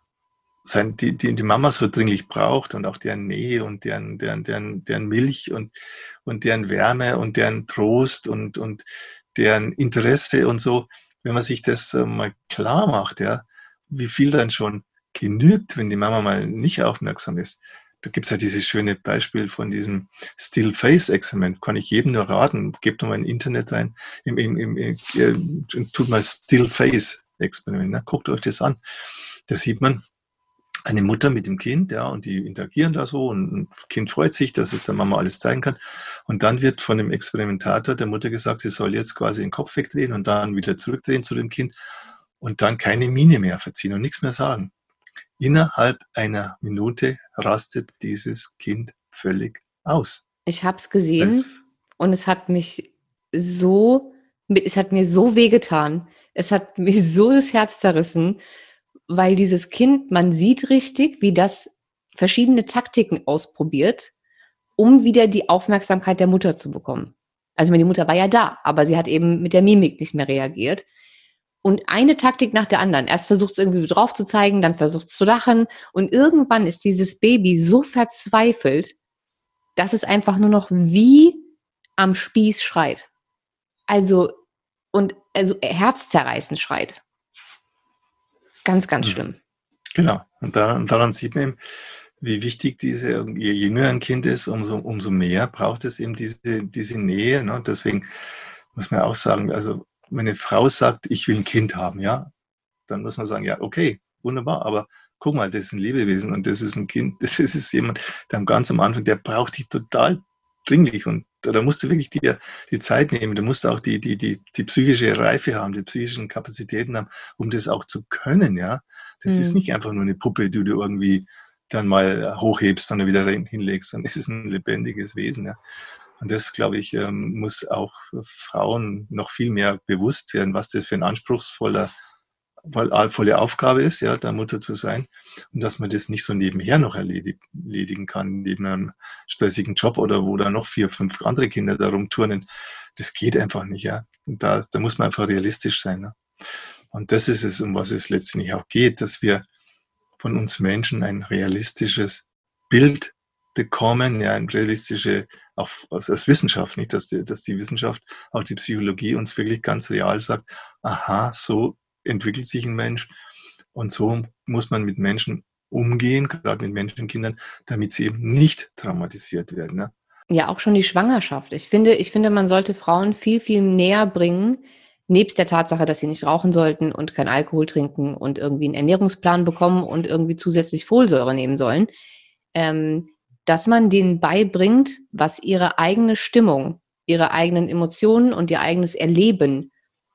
die Mama so dringlich braucht und auch deren Nähe und deren Milch und deren Wärme und deren Trost und deren Interesse und so, wenn man sich das mal klar macht, ja, wie viel dann schon genügt, wenn die Mama mal nicht aufmerksam ist. Da gibt's ja dieses schöne Beispiel von diesem Still-Face-Experiment. Kann ich jedem nur raten. Gebt doch mal in Internet rein, tut mal Still-Face-Experiment. Ne? Guckt euch das an. Da sieht man, eine Mutter mit dem Kind, ja, und die interagieren da so und ein Kind freut sich, dass es der Mama alles zeigen kann. Und dann wird von dem Experimentator der Mutter gesagt, sie soll jetzt quasi den Kopf wegdrehen und dann wieder zurückdrehen zu dem Kind und dann keine Miene mehr verziehen und nichts mehr sagen. Innerhalb einer Minute rastet dieses Kind völlig aus. Ich habe es gesehen und es hat mir so wehgetan. Es hat mir so das Herz zerrissen, weil dieses Kind, man sieht richtig, wie das verschiedene Taktiken ausprobiert, um wieder die Aufmerksamkeit der Mutter zu bekommen. Also die Mutter war ja da, aber sie hat eben mit der Mimik nicht mehr reagiert. Und eine Taktik nach der anderen. Erst versucht es irgendwie drauf zu zeigen, dann versucht es zu lachen. Und irgendwann ist dieses Baby so verzweifelt, dass es einfach nur noch wie am Spieß schreit. Also herzzerreißend schreit. Ganz, ganz schlimm. Genau. Und daran sieht man eben, wie wichtig je jünger ein Kind ist, umso mehr braucht es eben diese Nähe. Ne? Deswegen muss man auch sagen, also wenn eine Frau sagt, ich will ein Kind haben, ja, dann muss man sagen, ja, okay, wunderbar, aber guck mal, das ist ein Lebewesen und das ist ein Kind, das ist jemand, der ganz am Anfang, der braucht dich total dringlich und da musst du wirklich dir die Zeit nehmen, du musst auch die psychische Reife haben, die psychischen Kapazitäten haben, um das auch zu können, ja. Das ist nicht einfach nur eine Puppe, die du irgendwie dann mal hochhebst und dann wieder hinlegst, sondern es ist ein lebendiges Wesen, ja. Und das, glaube ich, muss auch Frauen noch viel mehr bewusst werden, was das für ein anspruchsvolle Aufgabe ist, ja, da Mutter zu sein und dass man das nicht so nebenher noch erledigen kann, neben einem stressigen Job oder wo da noch 4, 5 andere Kinder da rumturnen. Das geht einfach nicht, ja. Und da muss man einfach realistisch sein. Ne? Und das ist es, um was es letztendlich auch geht, dass wir von uns Menschen ein realistisches Bild bekommen, ja, ein realistische, auch als Wissenschaft, nicht, dass die Wissenschaft, auch die Psychologie uns wirklich ganz real sagt, aha, so entwickelt sich ein Mensch und so muss man mit Menschen umgehen, gerade mit Menschenkindern, damit sie eben nicht traumatisiert werden. Ne? Ja, auch schon die Schwangerschaft. Ich finde, man sollte Frauen viel, viel näher bringen, nebst der Tatsache, dass sie nicht rauchen sollten und kein Alkohol trinken und irgendwie einen Ernährungsplan bekommen und irgendwie zusätzlich Folsäure nehmen sollen, ähm, dass man denen beibringt, was ihre eigene Stimmung, ihre eigenen Emotionen und ihr eigenes Erleben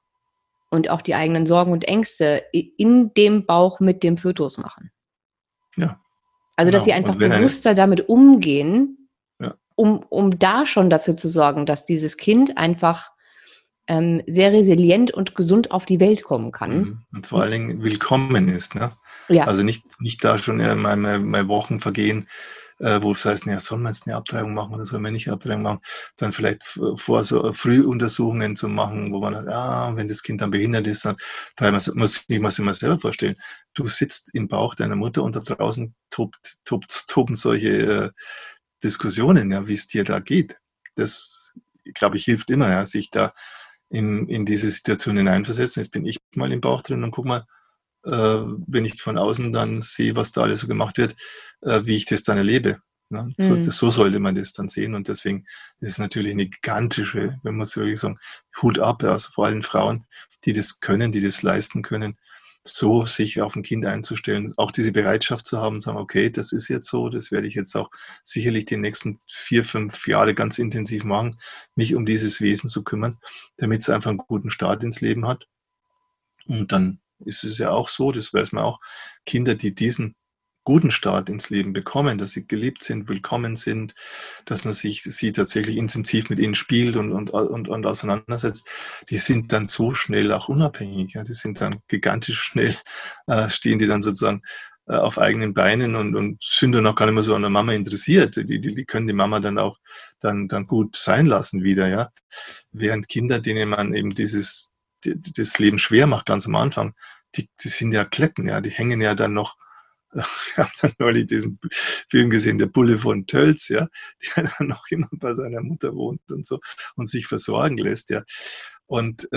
und auch die eigenen Sorgen und Ängste in dem Bauch mit dem Fötus machen. Ja, Also, dass genau. sie einfach Und wenn eine, bewusster damit umgehen, ja, um da schon dafür zu sorgen, dass dieses Kind einfach sehr resilient und gesund auf die Welt kommen kann. und vor allen Dingen willkommen ist. Ne? Ja, Also nicht da schon mal Wochen vergehen, wo es heißt, ja, soll man jetzt eine Abtreibung machen oder soll man nicht Abtreibung machen? Dann vielleicht vor so Frühuntersuchungen zu machen, wo man sagt, wenn das Kind dann behindert ist, dann weil man muss sich mal selber vorstellen. Du sitzt im Bauch deiner Mutter und da draußen toben solche Diskussionen, ja, wie es dir da geht. Das, glaube ich, hilft immer, ja, sich da in diese Situation hineinversetzen. Jetzt bin ich mal im Bauch drin und guck mal, wenn ich von außen dann sehe, was da alles so gemacht wird, wie ich das dann erlebe. Ne? So sollte man das dann sehen. Und deswegen ist es natürlich eine gigantische, wenn man so wirklich sagen, Hut ab, also vor allen Frauen, die das können, die das leisten können, so sich auf ein Kind einzustellen, auch diese Bereitschaft zu haben, sagen, okay, das ist jetzt so, das werde ich jetzt auch sicherlich die nächsten 4, 5 Jahre ganz intensiv machen, mich um dieses Wesen zu kümmern, damit es einfach einen guten Start ins Leben hat. Und dann ist es ja auch so, das weiß man auch, Kinder, die diesen guten Start ins Leben bekommen, dass sie geliebt sind, willkommen sind, dass man sie tatsächlich intensiv mit ihnen spielt und auseinandersetzt, die sind dann so schnell auch unabhängig. Ja, die sind dann gigantisch schnell, stehen die dann sozusagen auf eigenen Beinen und sind dann auch gar nicht mehr so an der Mama interessiert. Die können die Mama dann auch dann gut sein lassen wieder, ja. Während Kinder, denen man eben das Leben schwer macht, ganz am Anfang, die sind ja Kletten, ja, die hängen ja dann noch. Ich habe dann neulich diesen Film gesehen, der Bulle von Tölz, ja, der dann noch immer bei seiner Mutter wohnt und so und sich versorgen lässt, ja. Und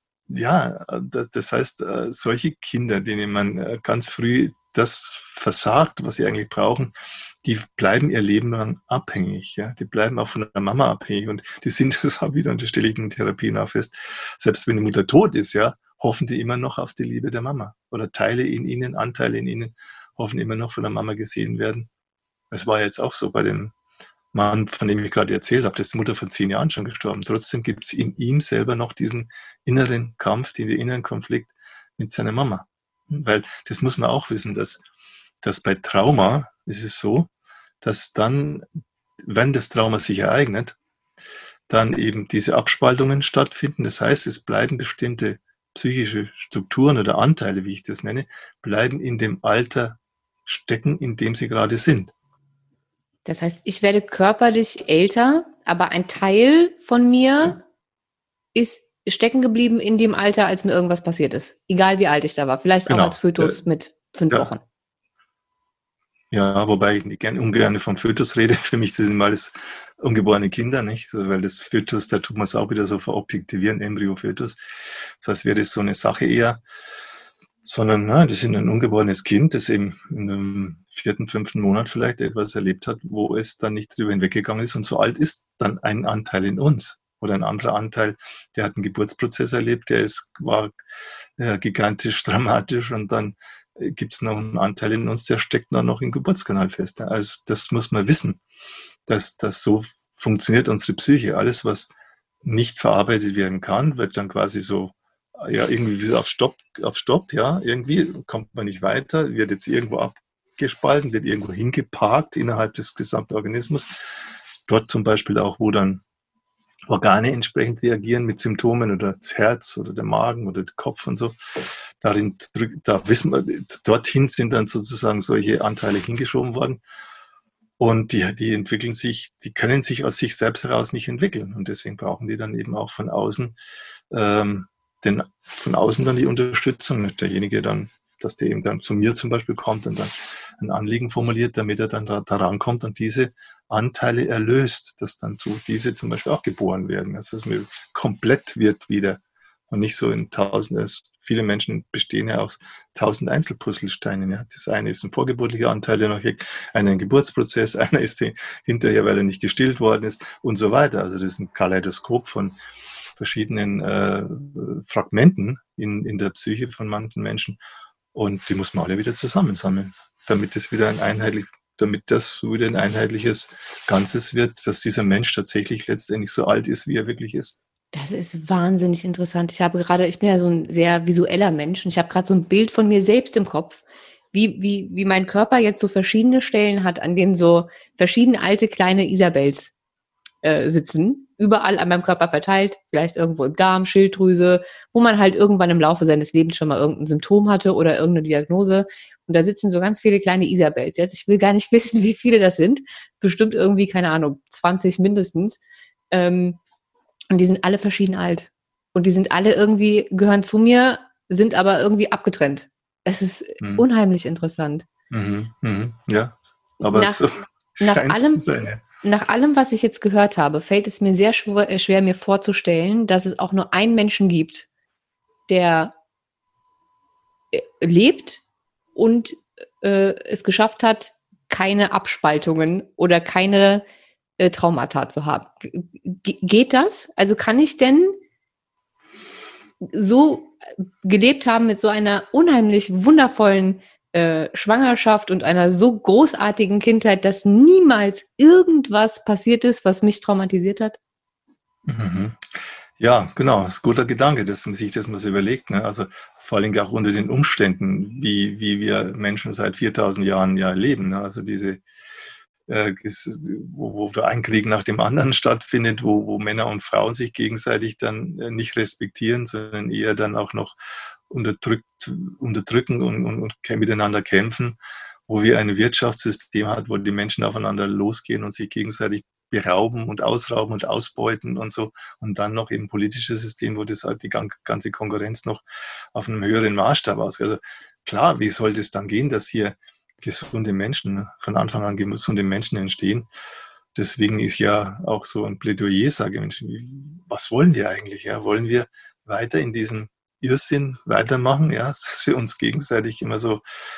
das heißt, solche Kinder, denen man ganz früh das versagt, was sie eigentlich brauchen, die bleiben ihr Leben lang abhängig, ja. Die bleiben auch von der Mama abhängig und die sind, das habe ich dann, das stelle ich in Therapien auch fest, selbst wenn die Mutter tot ist, ja, hoffen die immer noch auf die Liebe der Mama oder Teile in ihnen, Anteile in ihnen hoffen immer noch von der Mama gesehen werden. Es war jetzt auch so bei dem Mann, von dem ich gerade erzählt habe, dessen Mutter vor 10 Jahren schon gestorben. Trotzdem gibt es in ihm selber noch diesen inneren Kampf, den inneren Konflikt mit seiner Mama. Weil das muss man auch wissen, dass bei Trauma ist es so, dass dann, wenn das Trauma sich ereignet, dann eben diese Abspaltungen stattfinden. Das heißt, es bleiben bestimmte psychische Strukturen oder Anteile, wie ich das nenne, bleiben in dem Alter stecken, in dem sie gerade sind. das heißt, ich werde körperlich älter, aber ein Teil von mir ist stecken geblieben in dem Alter, als mir irgendwas passiert ist. Egal wie alt ich da war. Vielleicht auch als Genau. Fötus mit 5 Wochen. Ja, wobei ich ungern vom Fötus rede. Für mich sind alles ungeborene Kinder, nicht? Weil das Fötus, da tut man es auch wieder so verobjektivieren, Embryo, Fötus. Das heißt, wäre das so eine Sache eher, sondern nein, das ist ein ungeborenes Kind, das eben in einem 4., 5. Monat vielleicht etwas erlebt hat, wo es dann nicht drüber hinweggegangen ist. Und so alt ist dann ein Anteil in uns oder ein anderer Anteil, der hat einen Geburtsprozess erlebt, war gigantisch dramatisch und dann gibt es noch einen Anteil in uns, der steckt noch im Geburtskanal fest. Also das muss man wissen, dass das so funktioniert unsere Psyche. Alles, was nicht verarbeitet werden kann, wird dann quasi so irgendwie wie auf Stopp, ja, irgendwie kommt man nicht weiter, wird jetzt irgendwo abgespalten, wird irgendwo hingeparkt innerhalb des gesamten Organismus. Dort zum Beispiel auch, wo dann Organe entsprechend reagieren mit Symptomen oder das Herz oder der Magen oder der Kopf und so. Da wissen wir, dorthin sind dann sozusagen solche Anteile hingeschoben worden. Und die entwickeln sich, die können sich aus sich selbst heraus nicht entwickeln. Und deswegen brauchen die dann eben auch von außen dann die Unterstützung. Derjenige dann, dass der eben dann zu mir zum Beispiel kommt und dann ein Anliegen formuliert, damit er dann da rankommt und diese Anteile erlöst, dass dann so diese zum Beispiel auch geboren werden, dass es mir komplett wird wieder und nicht so in Tausende. Viele Menschen bestehen ja aus 1000 Einzelpuzzlesteinen. Ja. Das eine ist ein vorgeburtlicher Anteil, der noch einer ein Geburtsprozess, einer ist hinterher, weil er nicht gestillt worden ist und so weiter. Also das ist ein Kaleidoskop von verschiedenen Fragmenten in der Psyche von manchen Menschen und die muss man alle wieder zusammensammeln, damit das wieder ein einheitliches Ganzes wird, dass dieser Mensch tatsächlich letztendlich so alt ist, wie er wirklich ist. Das ist wahnsinnig interessant. Ich bin ja so ein sehr visueller Mensch und ich habe gerade so ein Bild von mir selbst im Kopf, wie mein Körper jetzt so verschiedene Stellen hat, an denen so verschiedene alte kleine Isabels sitzen, überall an meinem Körper verteilt, vielleicht irgendwo im Darm, Schilddrüse, wo man halt irgendwann im Laufe seines Lebens schon mal irgendein Symptom hatte oder irgendeine Diagnose. Und da sitzen so ganz viele kleine Isabels. Jetzt, ich will gar nicht wissen, wie viele das sind. Bestimmt irgendwie, keine Ahnung, 20 mindestens. Und die sind alle verschieden alt. Und die sind alle irgendwie, gehören zu mir, sind aber irgendwie abgetrennt. Es ist unheimlich interessant. Ja, aber so scheint es zu sein. Ja. Nach allem, was ich jetzt gehört habe, fällt es mir sehr schwer, mir vorzustellen, dass es auch nur einen Menschen gibt, der lebt und es geschafft hat, keine Abspaltungen oder keine Traumata zu haben. Geht das? Also kann ich denn so gelebt haben mit so einer unheimlich wundervollen Schwangerschaft und einer so großartigen Kindheit, dass niemals irgendwas passiert ist, was mich traumatisiert hat? Ja, genau, das ist ein guter Gedanke, dass man sich das mal so überlegt. Ne? Also vor allem auch unter den Umständen, wie wir Menschen seit 4000 Jahren ja leben. Ne? Also diese, wo da ein Krieg nach dem anderen stattfindet, wo Männer und Frauen sich gegenseitig dann nicht respektieren, sondern eher dann auch noch unterdrücken und miteinander kämpfen, wo wir ein Wirtschaftssystem hat, wo die Menschen aufeinander losgehen und sich gegenseitig berauben und ausrauben und ausbeuten und so. Und dann noch eben politisches System, wo das halt die ganze Konkurrenz noch auf einem höheren Maßstab ausgeht. Also klar, wie soll das dann gehen, dass hier gesunde Menschen, von Anfang an gesunde Menschen entstehen? Deswegen ist ja auch so ein Plädoyer, sage Menschen, was wollen wir eigentlich? Ja? Wollen wir weiter in diesem Irrsinn weitermachen, ja, dass wir uns gegenseitig immer so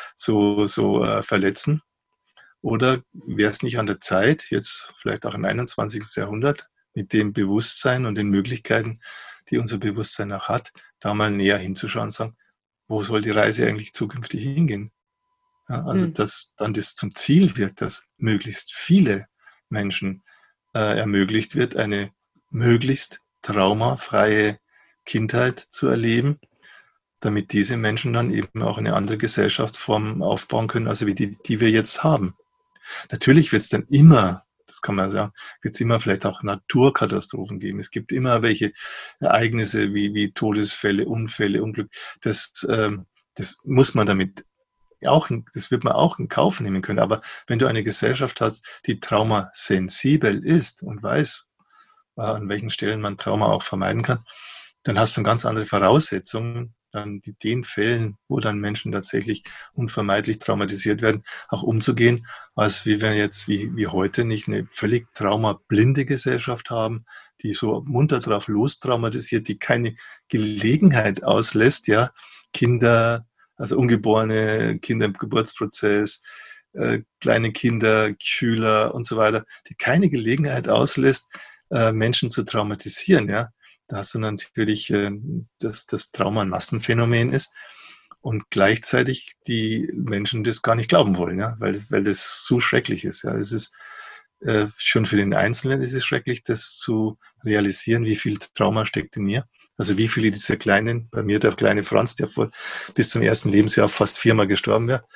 verletzen? Oder wäre es nicht an der Zeit, jetzt vielleicht auch im 21. Jahrhundert, mit dem Bewusstsein und den Möglichkeiten, die unser Bewusstsein auch hat, da mal näher hinzuschauen und sagen, wo soll die Reise eigentlich zukünftig hingehen? Ja, also, dass dann das zum Ziel wird, dass möglichst viele Menschen ermöglicht wird, eine möglichst traumafreie Kindheit zu erleben, damit diese Menschen dann eben auch eine andere Gesellschaftsform aufbauen können, also wie die wir jetzt haben. Natürlich wird es dann immer, das kann man sagen, wird es immer vielleicht auch Naturkatastrophen geben. Es gibt immer welche Ereignisse wie Todesfälle, Unfälle, Unglück. Das muss man damit auch, das wird man auch in Kauf nehmen können. Aber wenn du eine Gesellschaft hast, die traumasensibel ist und weiß, an welchen Stellen man Trauma auch vermeiden kann, dann hast du ganz andere Voraussetzungen, dann in den Fällen, wo dann Menschen tatsächlich unvermeidlich traumatisiert werden, auch umzugehen, als wie wir jetzt wie heute nicht eine völlig traumablinde Gesellschaft haben, die so munter drauf lostraumatisiert, die keine Gelegenheit auslässt, ja, Kinder, also ungeborene Kinder im Geburtsprozess, kleine Kinder, Schüler und so weiter, die keine Gelegenheit auslässt, Menschen zu traumatisieren, ja. Da hast du natürlich, dass das Trauma ein Massenphänomen ist und gleichzeitig die Menschen das gar nicht glauben wollen, ja, weil das so schrecklich ist. Ja. Es ist schon für den Einzelnen ist es schrecklich, das zu realisieren, wie viel Trauma steckt in mir. Also wie viele dieser kleinen, bei mir der kleine Franz, der bis zum ersten Lebensjahr fast 4-mal gestorben wäre,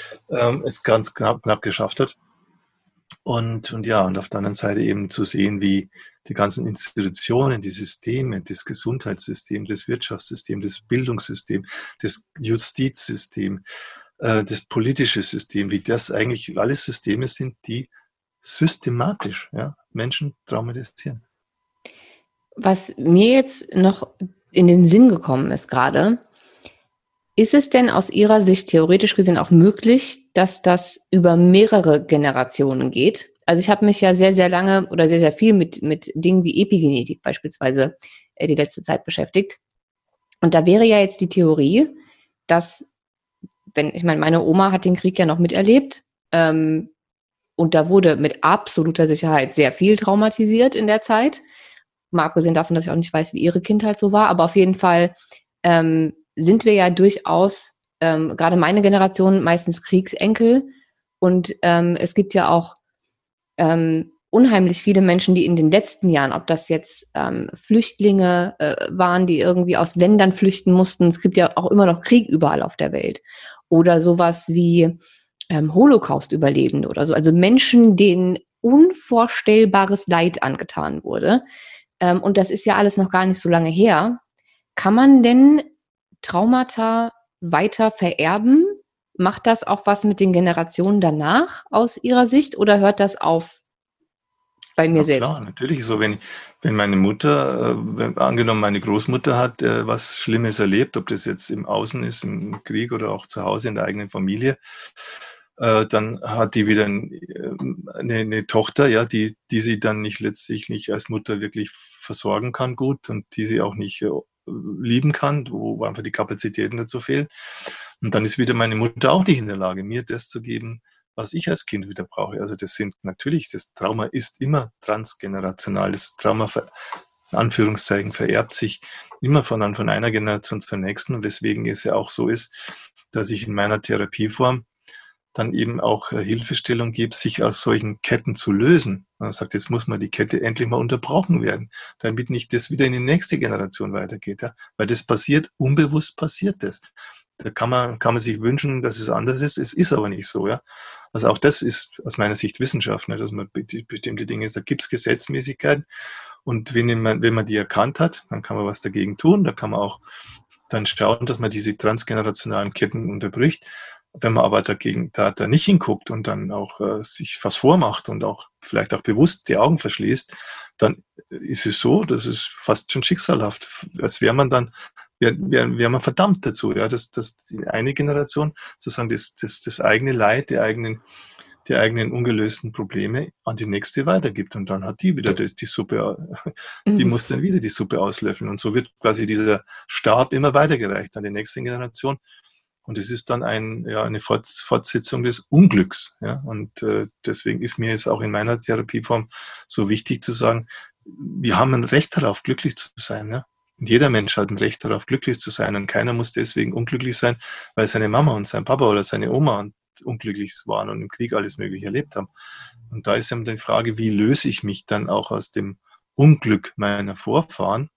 es ganz knapp geschafft hat. Und auf der anderen Seite eben zu sehen, wie die ganzen Institutionen, die Systeme, das Gesundheitssystem, das Wirtschaftssystem, das Bildungssystem, das Justizsystem, das politische System, wie das eigentlich alles Systeme sind, die systematisch Menschen traumatisieren. Was mir jetzt noch in den Sinn gekommen ist gerade, Ist es denn aus Ihrer Sicht theoretisch gesehen auch möglich, dass das über mehrere Generationen geht? Also ich habe mich ja sehr, sehr lange oder sehr, sehr viel mit Dingen wie Epigenetik beispielsweise die letzte Zeit beschäftigt. Und da wäre ja jetzt die Theorie, dass, ich meine, meine Oma hat den Krieg ja noch miterlebt, und da wurde mit absoluter Sicherheit sehr viel traumatisiert in der Zeit. Mal abgesehen davon, dass ich auch nicht weiß, wie ihre Kindheit so war, aber auf jeden Fall sind wir ja durchaus, gerade meine Generation, meistens Kriegsenkel. Und es gibt ja auch unheimlich viele Menschen, die in den letzten Jahren, ob das jetzt Flüchtlinge waren, die irgendwie aus Ländern flüchten mussten. Es gibt ja auch immer noch Krieg überall auf der Welt. Oder sowas wie Holocaust-Überlebende oder so. Also Menschen, denen unvorstellbares Leid angetan wurde. Und das ist ja alles noch gar nicht so lange her. Kann man denn Traumata weiter vererben? Macht das auch was mit den Generationen danach aus Ihrer Sicht oder hört das auf bei mir Ja selbst? klar, natürlich so, wenn meine Mutter, angenommen meine Großmutter hat was Schlimmes erlebt, ob das jetzt im Außen ist, im Krieg oder auch zu Hause in der eigenen Familie, dann hat die wieder eine Tochter, ja, die sie dann letztlich nicht als Mutter wirklich versorgen kann gut und die sie auch nicht lieben kann, wo einfach die Kapazitäten dazu fehlen. Und dann ist wieder meine Mutter auch nicht in der Lage, mir das zu geben, was ich als Kind wieder brauche. Also das Trauma ist immer transgenerational. Das Trauma, in Anführungszeichen, vererbt sich immer von einer Generation zur nächsten. Und weswegen es ja auch so ist, dass ich in meiner Therapieform dann eben auch Hilfestellung gebe, sich aus solchen Ketten zu lösen. Man sagt, jetzt muss mal die Kette endlich mal unterbrochen werden, damit nicht das wieder in die nächste Generation weitergeht. Ja? Weil das passiert, unbewusst passiert das. Da kann man sich wünschen, dass es anders ist. Es ist aber nicht so, ja. Also auch das ist aus meiner Sicht Wissenschaft, ne, dass man bestimmte Dinge, da gibt es Gesetzmäßigkeiten. Und wenn man die erkannt hat, dann kann man was dagegen tun. Da kann man auch dann schauen, dass man diese transgenerationalen Ketten unterbricht. Wenn man aber da nicht hinguckt und dann auch sich was vormacht und auch vielleicht auch bewusst die Augen verschließt, dann ist es so, das ist fast schon schicksalhaft. Als wäre man verdammt dazu, ja, dass die eine Generation sozusagen das eigene Leid, die eigenen ungelösten Probleme an die nächste weitergibt. Und dann hat die wieder die Suppe, die muss dann wieder die Suppe auslöffeln. Und so wird quasi dieser Stab immer weitergereicht an die nächste Generation. Und es ist dann eine Fortsetzung des Unglücks. Ja? Und deswegen ist mir jetzt auch in meiner Therapieform so wichtig zu sagen, wir haben ein Recht darauf, glücklich zu sein. Ja? Und jeder Mensch hat ein Recht darauf, glücklich zu sein. Und keiner muss deswegen unglücklich sein, weil seine Mama und sein Papa oder seine Oma unglücklich waren und im Krieg alles Mögliche erlebt haben. Und da ist eben die Frage, wie löse ich mich dann auch aus dem Unglück meiner Vorfahren?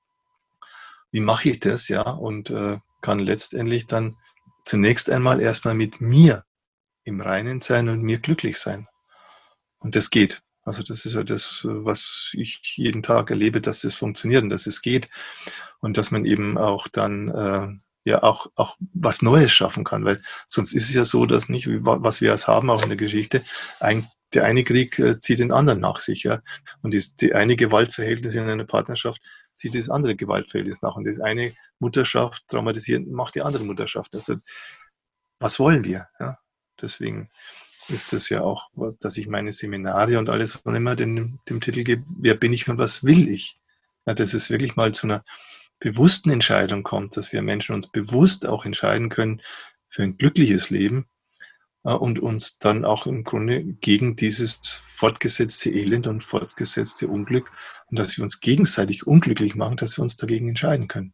Wie mache ich das? Ja, und kann letztendlich dann zunächst einmal erstmal mit mir im Reinen sein und mir glücklich sein. Und das geht. Also das ist ja das, was ich jeden Tag erlebe, dass das funktioniert und dass es geht. Und dass man eben auch dann auch was Neues schaffen kann. Weil sonst ist es ja so, dass nicht, was wir als haben, auch in der Geschichte, der eine Krieg zieht den anderen nach sich. Ja? Und die eine Gewaltverhältnis in einer Partnerschaft zieht das andere Gewaltverhältnis nach. Und das eine Mutterschaft traumatisiert macht die andere Mutterschaft. Also was wollen wir? Ja? Deswegen ist das ja auch, dass ich meine Seminare und alles und immer dem Titel gebe, wer bin ich und was will ich? Ja, dass es wirklich mal zu einer bewussten Entscheidung kommt, dass wir Menschen uns bewusst auch entscheiden können für ein glückliches Leben und uns dann auch im Grunde gegen dieses fortgesetzte Elend und fortgesetzte Unglück und dass wir uns gegenseitig unglücklich machen, dass wir uns dagegen entscheiden können.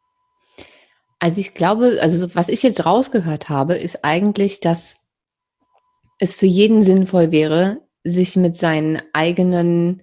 Also ich glaube, also was ich jetzt rausgehört habe, ist eigentlich, dass es für jeden sinnvoll wäre, sich mit seinen eigenen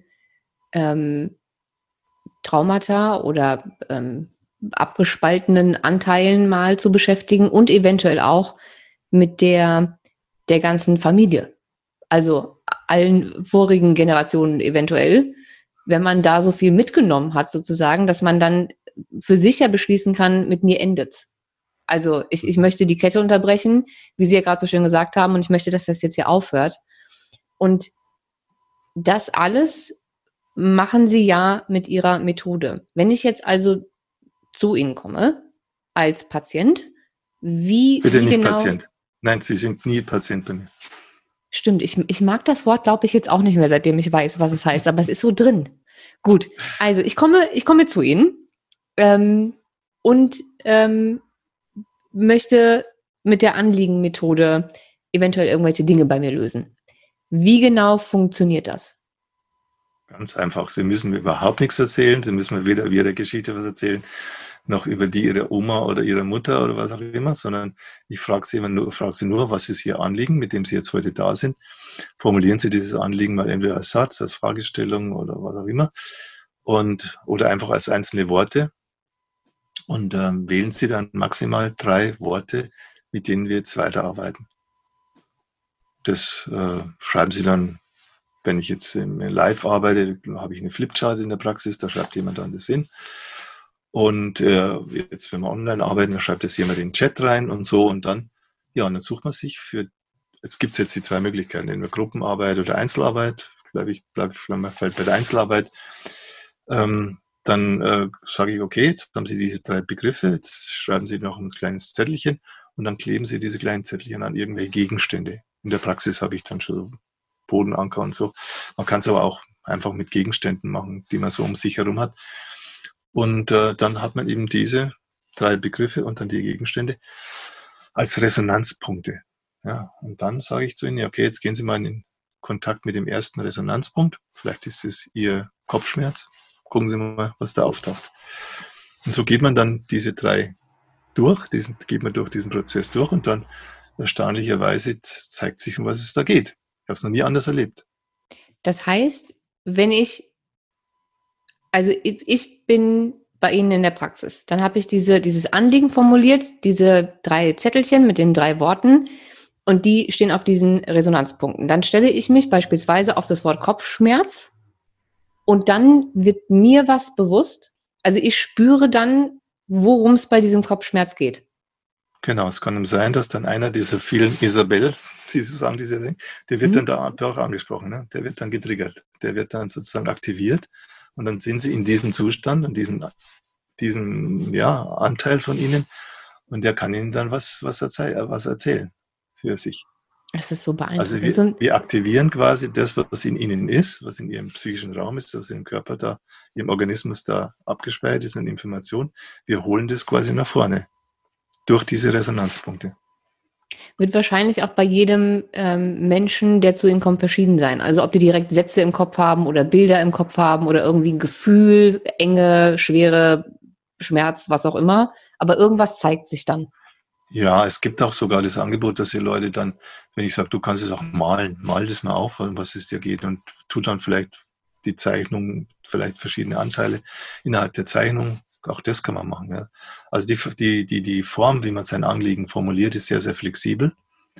Traumata oder abgespaltenen Anteilen mal zu beschäftigen und eventuell auch mit der ganzen Familie. Also allen vorigen Generationen eventuell, wenn man da so viel mitgenommen hat sozusagen, dass man dann für sich ja beschließen kann, mit mir endet's. Also ich möchte die Kette unterbrechen, wie Sie ja gerade so schön gesagt haben, und ich möchte, dass das jetzt hier aufhört. Und das alles machen Sie ja mit Ihrer Methode. Wenn ich jetzt also zu Ihnen komme als Patient Bitte wie nicht genau? Patient. Nein, Sie sind nie Patient bei mir. Stimmt, ich mag das Wort, glaube ich, jetzt auch nicht mehr, seitdem ich weiß, was es heißt, aber es ist so drin. Gut, also ich komme zu Ihnen und möchte mit der Anliegenmethode eventuell irgendwelche Dinge bei mir lösen. Wie genau funktioniert das? Ganz einfach. Sie müssen mir überhaupt nichts erzählen. Sie müssen mir weder über Ihre Geschichte was erzählen, noch über die Ihrer Oma oder Ihrer Mutter oder was auch immer, sondern ich frage Sie nur, was ist Ihr Anliegen, mit dem Sie jetzt heute da sind. Formulieren Sie dieses Anliegen mal entweder als Satz, als Fragestellung oder was auch immer oder einfach als einzelne Worte und wählen Sie dann maximal 3 Worte, mit denen wir jetzt weiterarbeiten. Das schreiben Sie dann. Wenn ich jetzt live arbeite, habe ich eine Flipchart in der Praxis, da schreibt jemand dann das hin. Und jetzt, wenn wir online arbeiten, da schreibt das jemand in den Chat rein und so. Und dann sucht man sich es gibt jetzt die 2 Möglichkeiten, entweder Gruppenarbeit oder Einzelarbeit. Fällt bei der Einzelarbeit. Dann sage ich, okay, jetzt haben Sie diese 3 Begriffe, jetzt schreiben Sie noch ein kleines Zettelchen und dann kleben Sie diese kleinen Zettelchen an irgendwelche Gegenstände. In der Praxis habe ich dann schon Bodenanker und so. Man kann es aber auch einfach mit Gegenständen machen, die man so um sich herum hat. Und dann hat man eben diese 3 Begriffe und dann die Gegenstände als Resonanzpunkte. Ja, und dann sage ich zu Ihnen, okay, jetzt gehen Sie mal in Kontakt mit dem ersten Resonanzpunkt. Vielleicht ist es Ihr Kopfschmerz. Gucken Sie mal, was da auftaucht. Und so geht man dann diese 3 geht man durch diesen Prozess durch und dann erstaunlicherweise zeigt sich, um was es da geht. Ich habe es noch nie anders erlebt. Das heißt, ich bin bei Ihnen in der Praxis, dann habe ich dieses Anliegen formuliert, diese 3 Zettelchen mit den 3 Worten und die stehen auf diesen Resonanzpunkten. Dann stelle ich mich beispielsweise auf das Wort Kopfschmerz und dann wird mir was bewusst. Also ich spüre dann, worum es bei diesem Kopfschmerz geht. Genau, es kann sein, dass dann einer dieser vielen Isabels, Sie sagen diese Dinge, der wird dann da auch angesprochen, ne? Der wird dann getriggert, der wird dann sozusagen aktiviert und dann sind Sie in diesem Zustand und diesem Anteil von Ihnen und der kann Ihnen dann was erzählen für sich. Es ist so Also beeindruckend. wir aktivieren quasi das, was in Ihnen ist, was in Ihrem psychischen Raum ist, was im Körper da, Ihrem Organismus da abgespeichert ist an Information. Wir holen das quasi nach vorne durch diese Resonanzpunkte. Wird wahrscheinlich auch bei jedem Menschen, der zu Ihnen kommt, verschieden sein. Also ob die direkt Sätze im Kopf haben oder Bilder im Kopf haben oder irgendwie ein Gefühl, Enge, Schwere, Schmerz, was auch immer. Aber irgendwas zeigt sich dann. Ja, es gibt auch sogar das Angebot, dass die Leute dann, wenn ich sage, du kannst es auch malen, mal das mal auf, um was es dir geht und tu dann vielleicht die Zeichnung, vielleicht verschiedene Anteile innerhalb der Zeichnung. Auch das kann man machen. Ja. Also die Form, wie man sein Anliegen formuliert, ist sehr, sehr flexibel.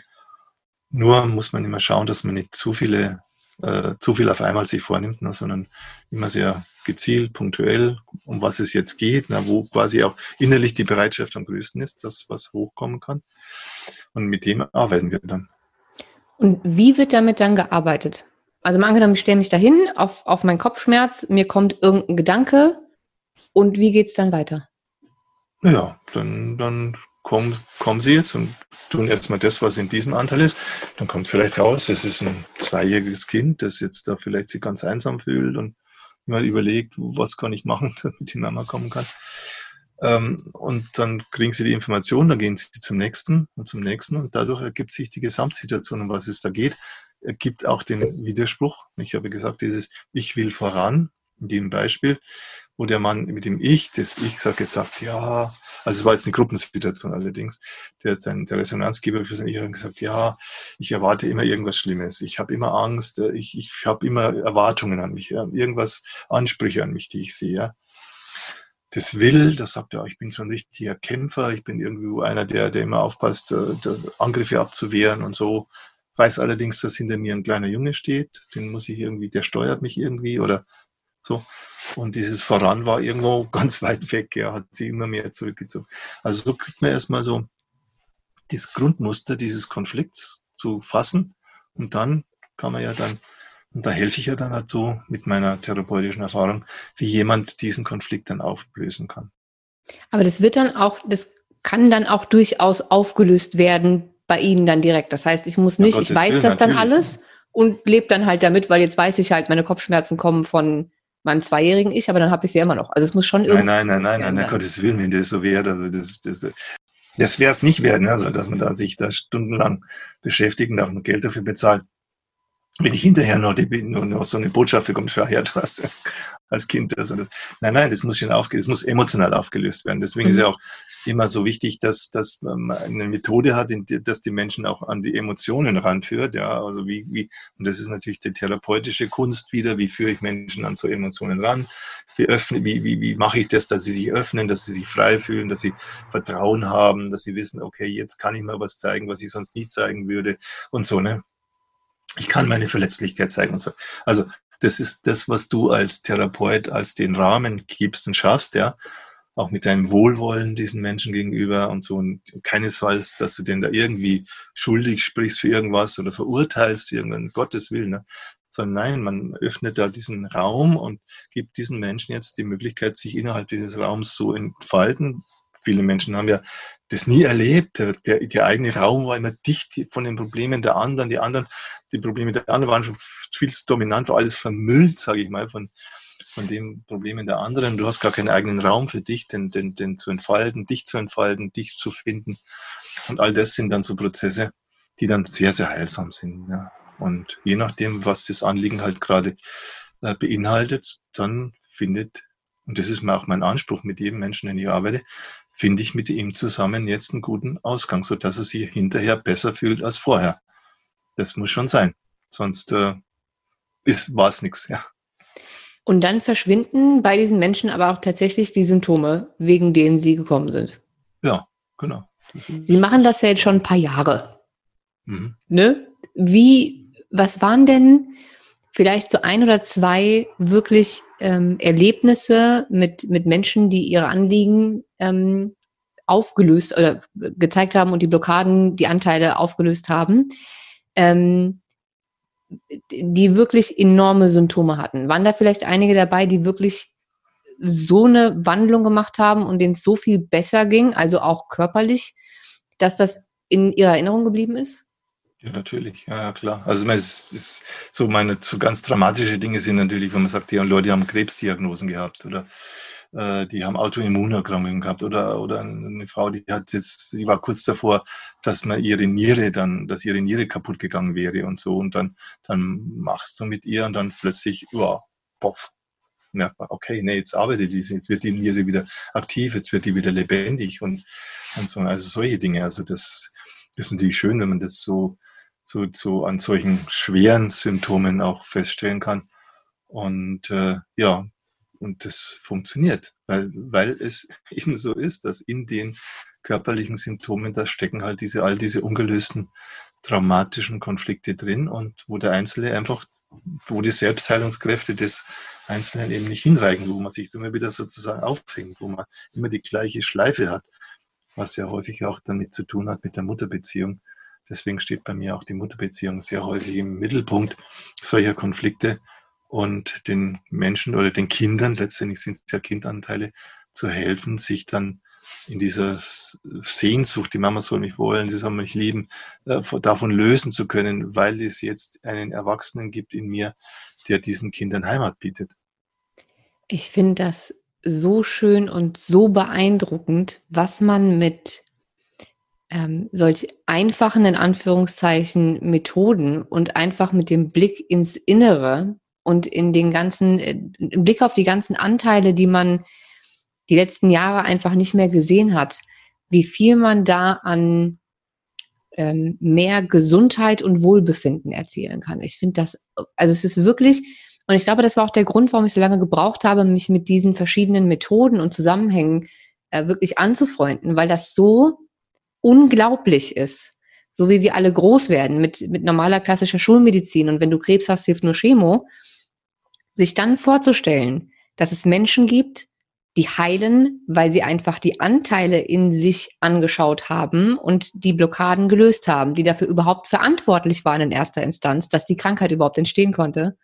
Nur muss man immer schauen, dass man nicht zu viel auf einmal sich vornimmt, ne, sondern immer sehr gezielt, punktuell, um was es jetzt geht, wo quasi auch innerlich die Bereitschaft am größten ist, dass was hochkommen kann. Und mit dem arbeiten wir dann. Und wie wird damit dann gearbeitet? Also mal angenommen, ich stelle mich dahin auf meinen Kopfschmerz, mir kommt irgendein Gedanke und wie geht's dann weiter? Ja, dann kommen Sie jetzt und tun erstmal das, was in diesem Anteil ist. Dann kommt es vielleicht raus, es ist ein 2-jähriges Kind, das jetzt da vielleicht sich ganz einsam fühlt und mal überlegt, was kann ich machen, damit die Mama kommen kann. Und dann kriegen Sie die Information, dann gehen Sie zum nächsten und dadurch ergibt sich die Gesamtsituation, um was es da geht, ergibt auch den Widerspruch. Ich habe gesagt, dieses Ich will voran, in dem Beispiel, wo der Mann mit dem das Ich gesagt, ja, also es war jetzt eine Gruppensituation allerdings, der Resonanzgeber für sein Ich hat gesagt, ja, ich erwarte immer irgendwas Schlimmes, ich habe immer Angst, ich habe immer Erwartungen an mich, irgendwas, Ansprüche an mich, die ich sehe. Ja. Da sagt er, ich bin so ein richtiger Kämpfer, ich bin irgendwie einer, der immer aufpasst, Angriffe abzuwehren und so. Weiß allerdings, dass hinter mir ein kleiner Junge steht, der steuert mich irgendwie oder so. Und dieses Voran war irgendwo ganz weit weg, hat sie immer mehr zurückgezogen. Also so kriegt man erstmal so das Grundmuster dieses Konflikts zu fassen und dann kann man und da helfe ich ja dann halt so mit meiner therapeutischen Erfahrung, wie jemand diesen Konflikt dann auflösen kann. Aber das wird dann auch, kann dann auch durchaus aufgelöst werden bei Ihnen dann direkt. Das heißt, ich muss nicht, ich weiß das dann alles und lebe dann halt damit, weil jetzt weiß ich halt, meine Kopfschmerzen kommen von meinem 2-jährigen Ich, aber dann habe ich sie ja immer noch. Also es muss schon irgendwie. Nein, Gottes Willen, wenn das so wäre, also das wäre es nicht wert, also dass man da sich da stundenlang beschäftigt und auch noch Geld dafür bezahlt. Wenn ich hinterher noch so eine Botschaft bekomme, schau her, du hast als Kind nein, das muss schon das muss emotional aufgelöst werden. Deswegen ist ja auch immer so wichtig, dass man eine Methode hat, dass die Menschen auch an die Emotionen ranführt, ja, also und das ist natürlich die therapeutische Kunst wieder, wie führe ich Menschen an so Emotionen ran, wie mache ich das, dass sie sich öffnen, dass sie sich frei fühlen, dass sie Vertrauen haben, dass sie wissen, okay, jetzt kann ich mal was zeigen, was ich sonst nie zeigen würde und so, ne. Ich kann meine Verletzlichkeit zeigen und so. Also das ist das, was du als Therapeut als den Rahmen gibst und schaffst, ja, auch mit deinem Wohlwollen diesen Menschen gegenüber und so. Und keinesfalls, dass du denn da irgendwie schuldig sprichst für irgendwas oder verurteilst für irgendwann, Gottes Willen, ne? Sondern nein, man öffnet da diesen Raum und gibt diesen Menschen jetzt die Möglichkeit, sich innerhalb dieses Raums so entfalten. Viele Menschen haben ja das nie erlebt. Der eigene Raum war immer dicht von den Problemen der anderen. Die Probleme der anderen waren schon viel zu dominant, war alles vermüllt, sage ich mal, von den Problemen der anderen. Du hast gar keinen eigenen Raum für dich, den zu entfalten, dich zu finden. Und all das sind dann so Prozesse, die dann sehr, sehr heilsam sind. Ja. Und je nachdem, was das Anliegen halt gerade beinhaltet, dann und das ist auch mein Anspruch mit jedem Menschen, den ich arbeite, finde ich mit ihm zusammen jetzt einen guten Ausgang, sodass er sich hinterher besser fühlt als vorher. Das muss schon sein. Sonst war es nichts. Ja. Und dann verschwinden bei diesen Menschen aber auch tatsächlich die Symptome, wegen denen sie gekommen sind. Ja, genau. Sie machen das ja jetzt schon ein paar Jahre. Mhm. Ne? Was waren denn vielleicht so 1 oder 2 wirklich Erlebnisse mit Menschen, die ihre Anliegen aufgelöst oder gezeigt haben und die Blockaden, die Anteile aufgelöst haben, die wirklich enorme Symptome hatten? Waren da vielleicht einige dabei, die wirklich so eine Wandlung gemacht haben und denen es so viel besser ging, also auch körperlich, dass das in ihrer Erinnerung geblieben ist? Ja, natürlich, ja, klar. Also es ist so so ganz dramatische Dinge sind natürlich, wenn man sagt, die Leute haben Krebsdiagnosen gehabt oder die haben Autoimmunerkrankungen gehabt oder eine Frau, die war kurz davor, dass ihre Niere kaputt gegangen wäre und so, und dann machst du mit ihr und dann plötzlich, poff. Ja, okay, nee, jetzt arbeitet die, jetzt wird die Niere wieder aktiv, jetzt wird die wieder lebendig und so, also solche Dinge. Also das ist natürlich schön, wenn man das so an solchen schweren Symptomen auch feststellen kann. Und und das funktioniert, weil es eben so ist, dass in den körperlichen Symptomen, da stecken halt all diese ungelösten traumatischen Konflikte drin, und wo die Selbstheilungskräfte des Einzelnen eben nicht hinreichen, wo man sich immer wieder sozusagen auffängt, wo man immer die gleiche Schleife hat, was ja häufig auch damit zu tun hat mit der Mutterbeziehung. Deswegen steht bei mir auch die Mutterbeziehung sehr häufig im Mittelpunkt solcher Konflikte, und den Menschen oder den Kindern, letztendlich sind es ja Kindanteile, zu helfen, sich dann in dieser Sehnsucht, die Mama soll mich wollen, sie soll mich lieben, davon lösen zu können, weil es jetzt einen Erwachsenen gibt in mir, der diesen Kindern Heimat bietet. Ich finde das so schön und so beeindruckend, was man mit solch einfachen, in Anführungszeichen, Methoden und einfach mit dem Blick ins Innere und in den ganzen Blick auf die ganzen Anteile, die man die letzten Jahre einfach nicht mehr gesehen hat, wie viel man da an mehr Gesundheit und Wohlbefinden erzielen kann. Ich finde das, also es ist wirklich, und ich glaube, das war auch der Grund, warum ich so lange gebraucht habe, mich mit diesen verschiedenen Methoden und Zusammenhängen wirklich anzufreunden, weil das so unglaublich ist. So wie wir alle groß werden mit normaler klassischer Schulmedizin, und wenn du Krebs hast, hilft nur Chemo. Sich dann vorzustellen, dass es Menschen gibt, die heilen, weil sie einfach die Anteile in sich angeschaut haben und die Blockaden gelöst haben, die dafür überhaupt verantwortlich waren in erster Instanz, dass die Krankheit überhaupt entstehen konnte,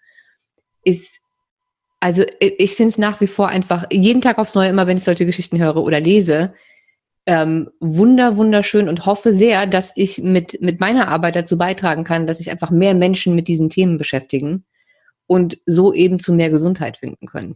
also ich finde es nach wie vor einfach jeden Tag aufs Neue, immer wenn ich solche Geschichten höre oder lese, wunderschön und hoffe sehr, dass ich mit meiner Arbeit dazu beitragen kann, dass sich einfach mehr Menschen mit diesen Themen beschäftigen und so eben zu mehr Gesundheit finden können.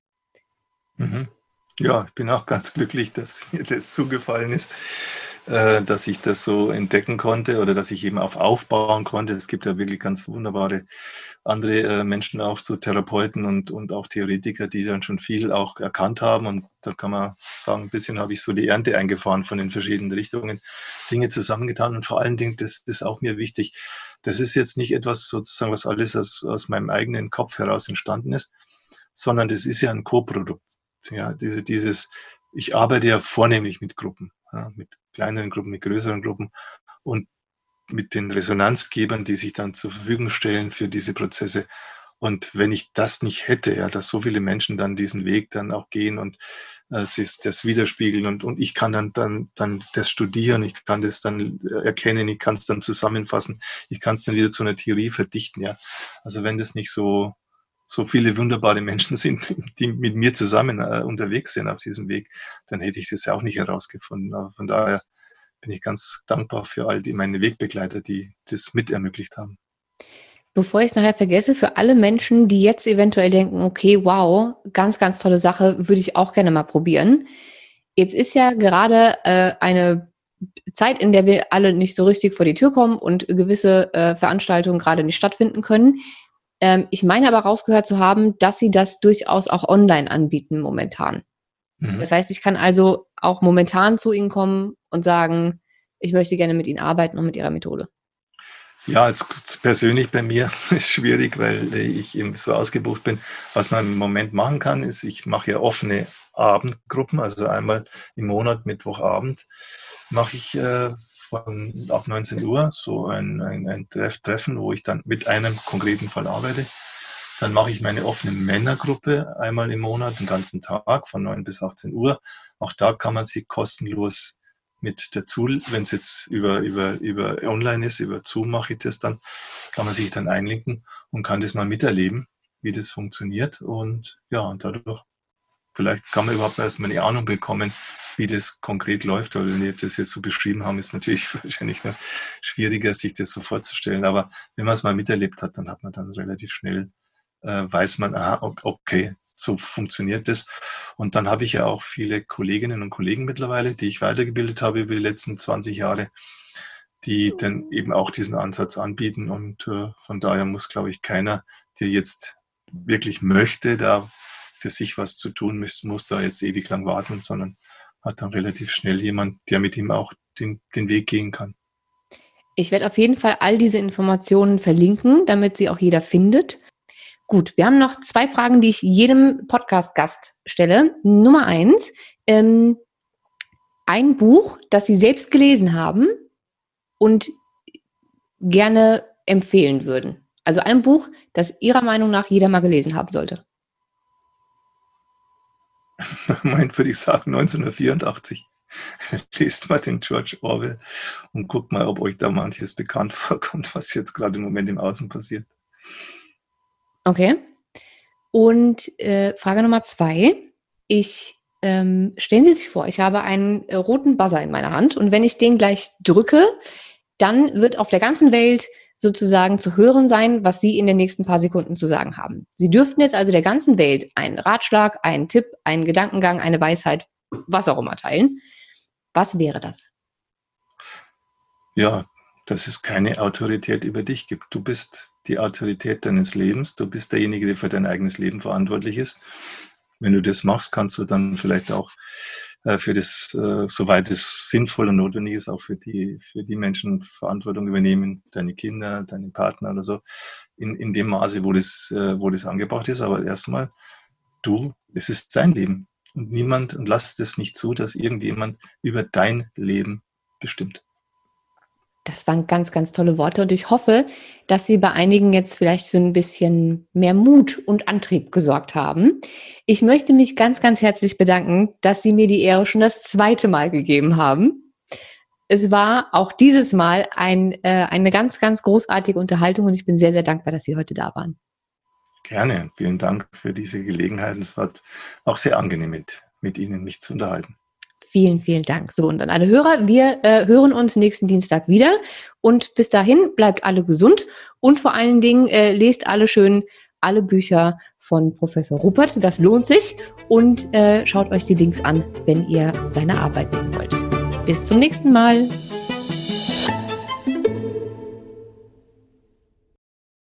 Mhm. Ja, ich bin auch ganz glücklich, dass mir das zugefallen ist, dass ich das so entdecken konnte oder dass ich eben aufbauen konnte. Es gibt ja wirklich ganz wunderbare andere Menschen, auch so Therapeuten und auch Theoretiker, die dann schon viel auch erkannt haben. Und da kann man sagen, ein bisschen habe ich so die Ernte eingefahren von den verschiedenen Richtungen, Dinge zusammengetan. Und vor allen Dingen, das ist auch mir wichtig, das ist jetzt nicht etwas sozusagen, was alles aus meinem eigenen Kopf heraus entstanden ist, sondern das ist ja ein Co-Produkt. Ja, ich arbeite ja vornehmlich mit Gruppen, ja, mit kleineren Gruppen, mit größeren Gruppen und mit den Resonanzgebern, die sich dann zur Verfügung stellen für diese Prozesse. Und wenn ich das nicht hätte, ja, dass so viele Menschen dann diesen Weg dann auch gehen und das widerspiegeln und ich kann dann das studieren, ich kann das dann erkennen, ich kann es dann zusammenfassen, ich kann es dann wieder zu einer Theorie verdichten, ja. Also wenn das nicht so viele wunderbare Menschen sind, die mit mir zusammen unterwegs sind auf diesem Weg, dann hätte ich das ja auch nicht herausgefunden. Aber von daher bin ich ganz dankbar für all meine Wegbegleiter, die das mit ermöglicht haben. Bevor ich es nachher vergesse, für alle Menschen, die jetzt eventuell denken, okay, wow, ganz, ganz tolle Sache, würde ich auch gerne mal probieren. Jetzt ist ja gerade eine Zeit, in der wir alle nicht so richtig vor die Tür kommen und gewisse Veranstaltungen gerade nicht stattfinden können. Ich meine aber rausgehört zu haben, dass sie das durchaus auch online anbieten momentan. Mhm. Das heißt, ich kann also auch momentan zu Ihnen kommen und sagen, ich möchte gerne mit Ihnen arbeiten und mit Ihrer Methode. Ja, persönlich bei mir ist schwierig, weil ich eben so ausgebucht bin. Was man im Moment machen kann, ist, ich mache ja offene Abendgruppen, also einmal im Monat, Mittwochabend, mache ich ab 19 Uhr so ein Treffen, wo ich dann mit einem konkreten Fall arbeite. Dann mache ich meine offene Männergruppe einmal im Monat, den ganzen Tag von 9 bis 18 Uhr. Auch da kann man sich kostenlos mit dazu, wenn es jetzt über online ist, über Zoom mache ich das dann, kann man sich dann einlinken und kann das mal miterleben, wie das funktioniert. Und ja, und dadurch, vielleicht kann man überhaupt erstmal eine Ahnung bekommen, wie das konkret läuft, weil wenn wir das jetzt so beschrieben haben, ist natürlich wahrscheinlich noch schwieriger, sich das so vorzustellen. Aber wenn man es mal miterlebt hat, dann hat man dann relativ schnell, weiß man, aha, okay, so funktioniert das. Und dann habe ich ja auch viele Kolleginnen und Kollegen mittlerweile, die ich weitergebildet habe über die letzten 20 Jahre, die dann eben auch diesen Ansatz anbieten. Und von daher muss, glaube ich, keiner, der jetzt wirklich möchte, da für sich was zu tun, muss da jetzt ewig lang warten, sondern hat dann relativ schnell jemand, der mit ihm auch den Weg gehen kann. Ich werde auf jeden Fall all diese Informationen verlinken, damit sie auch jeder findet. Gut, wir haben noch 2 Fragen, die ich jedem Podcast-Gast stelle. Nummer 1, ein Buch, das Sie selbst gelesen haben und gerne empfehlen würden. Also ein Buch, das Ihrer Meinung nach jeder mal gelesen haben sollte. Moment, würde ich sagen, 1984. Lest mal den George Orwell und guckt mal, ob euch da manches bekannt vorkommt, was jetzt gerade im Moment im Außen passiert. Okay. Und Frage Nummer 2. Stellen Sie sich vor, ich habe einen roten Buzzer in meiner Hand und wenn ich den gleich drücke, dann wird auf der ganzen Welt sozusagen zu hören sein, was Sie in den nächsten paar Sekunden zu sagen haben. Sie dürften jetzt also der ganzen Welt einen Ratschlag, einen Tipp, einen Gedankengang, eine Weisheit, was auch immer teilen. Was wäre das? Ja, dass es keine Autorität über dich gibt. Du bist die Autorität deines Lebens. Du bist derjenige, der für dein eigenes Leben verantwortlich ist. Wenn du das machst, kannst du dann vielleicht auch für das, soweit es sinnvoll und notwendig ist, auch für die Menschen Verantwortung übernehmen, deine Kinder, deinen Partner oder so, in dem Maße, wo das angebracht ist. Aber erstmal, es ist dein Leben und lass es nicht zu, dass irgendjemand über dein Leben bestimmt. Das waren ganz, ganz tolle Worte und ich hoffe, dass Sie bei einigen jetzt vielleicht für ein bisschen mehr Mut und Antrieb gesorgt haben. Ich möchte mich ganz, ganz herzlich bedanken, dass Sie mir die Ehre schon das 2. Mal gegeben haben. Es war auch dieses Mal eine ganz, ganz großartige Unterhaltung und ich bin sehr, sehr dankbar, dass Sie heute da waren. Gerne. Vielen Dank für diese Gelegenheit. Es war auch sehr angenehm, mit Ihnen mich zu unterhalten. Vielen, vielen Dank. So, und an alle Hörer, wir hören uns nächsten Dienstag wieder. Und bis dahin bleibt alle gesund und vor allen Dingen lest alle schön alle Bücher von Professor Ruppert. Das lohnt sich. Und schaut euch die Links an, wenn ihr seine Arbeit sehen wollt. Bis zum nächsten Mal.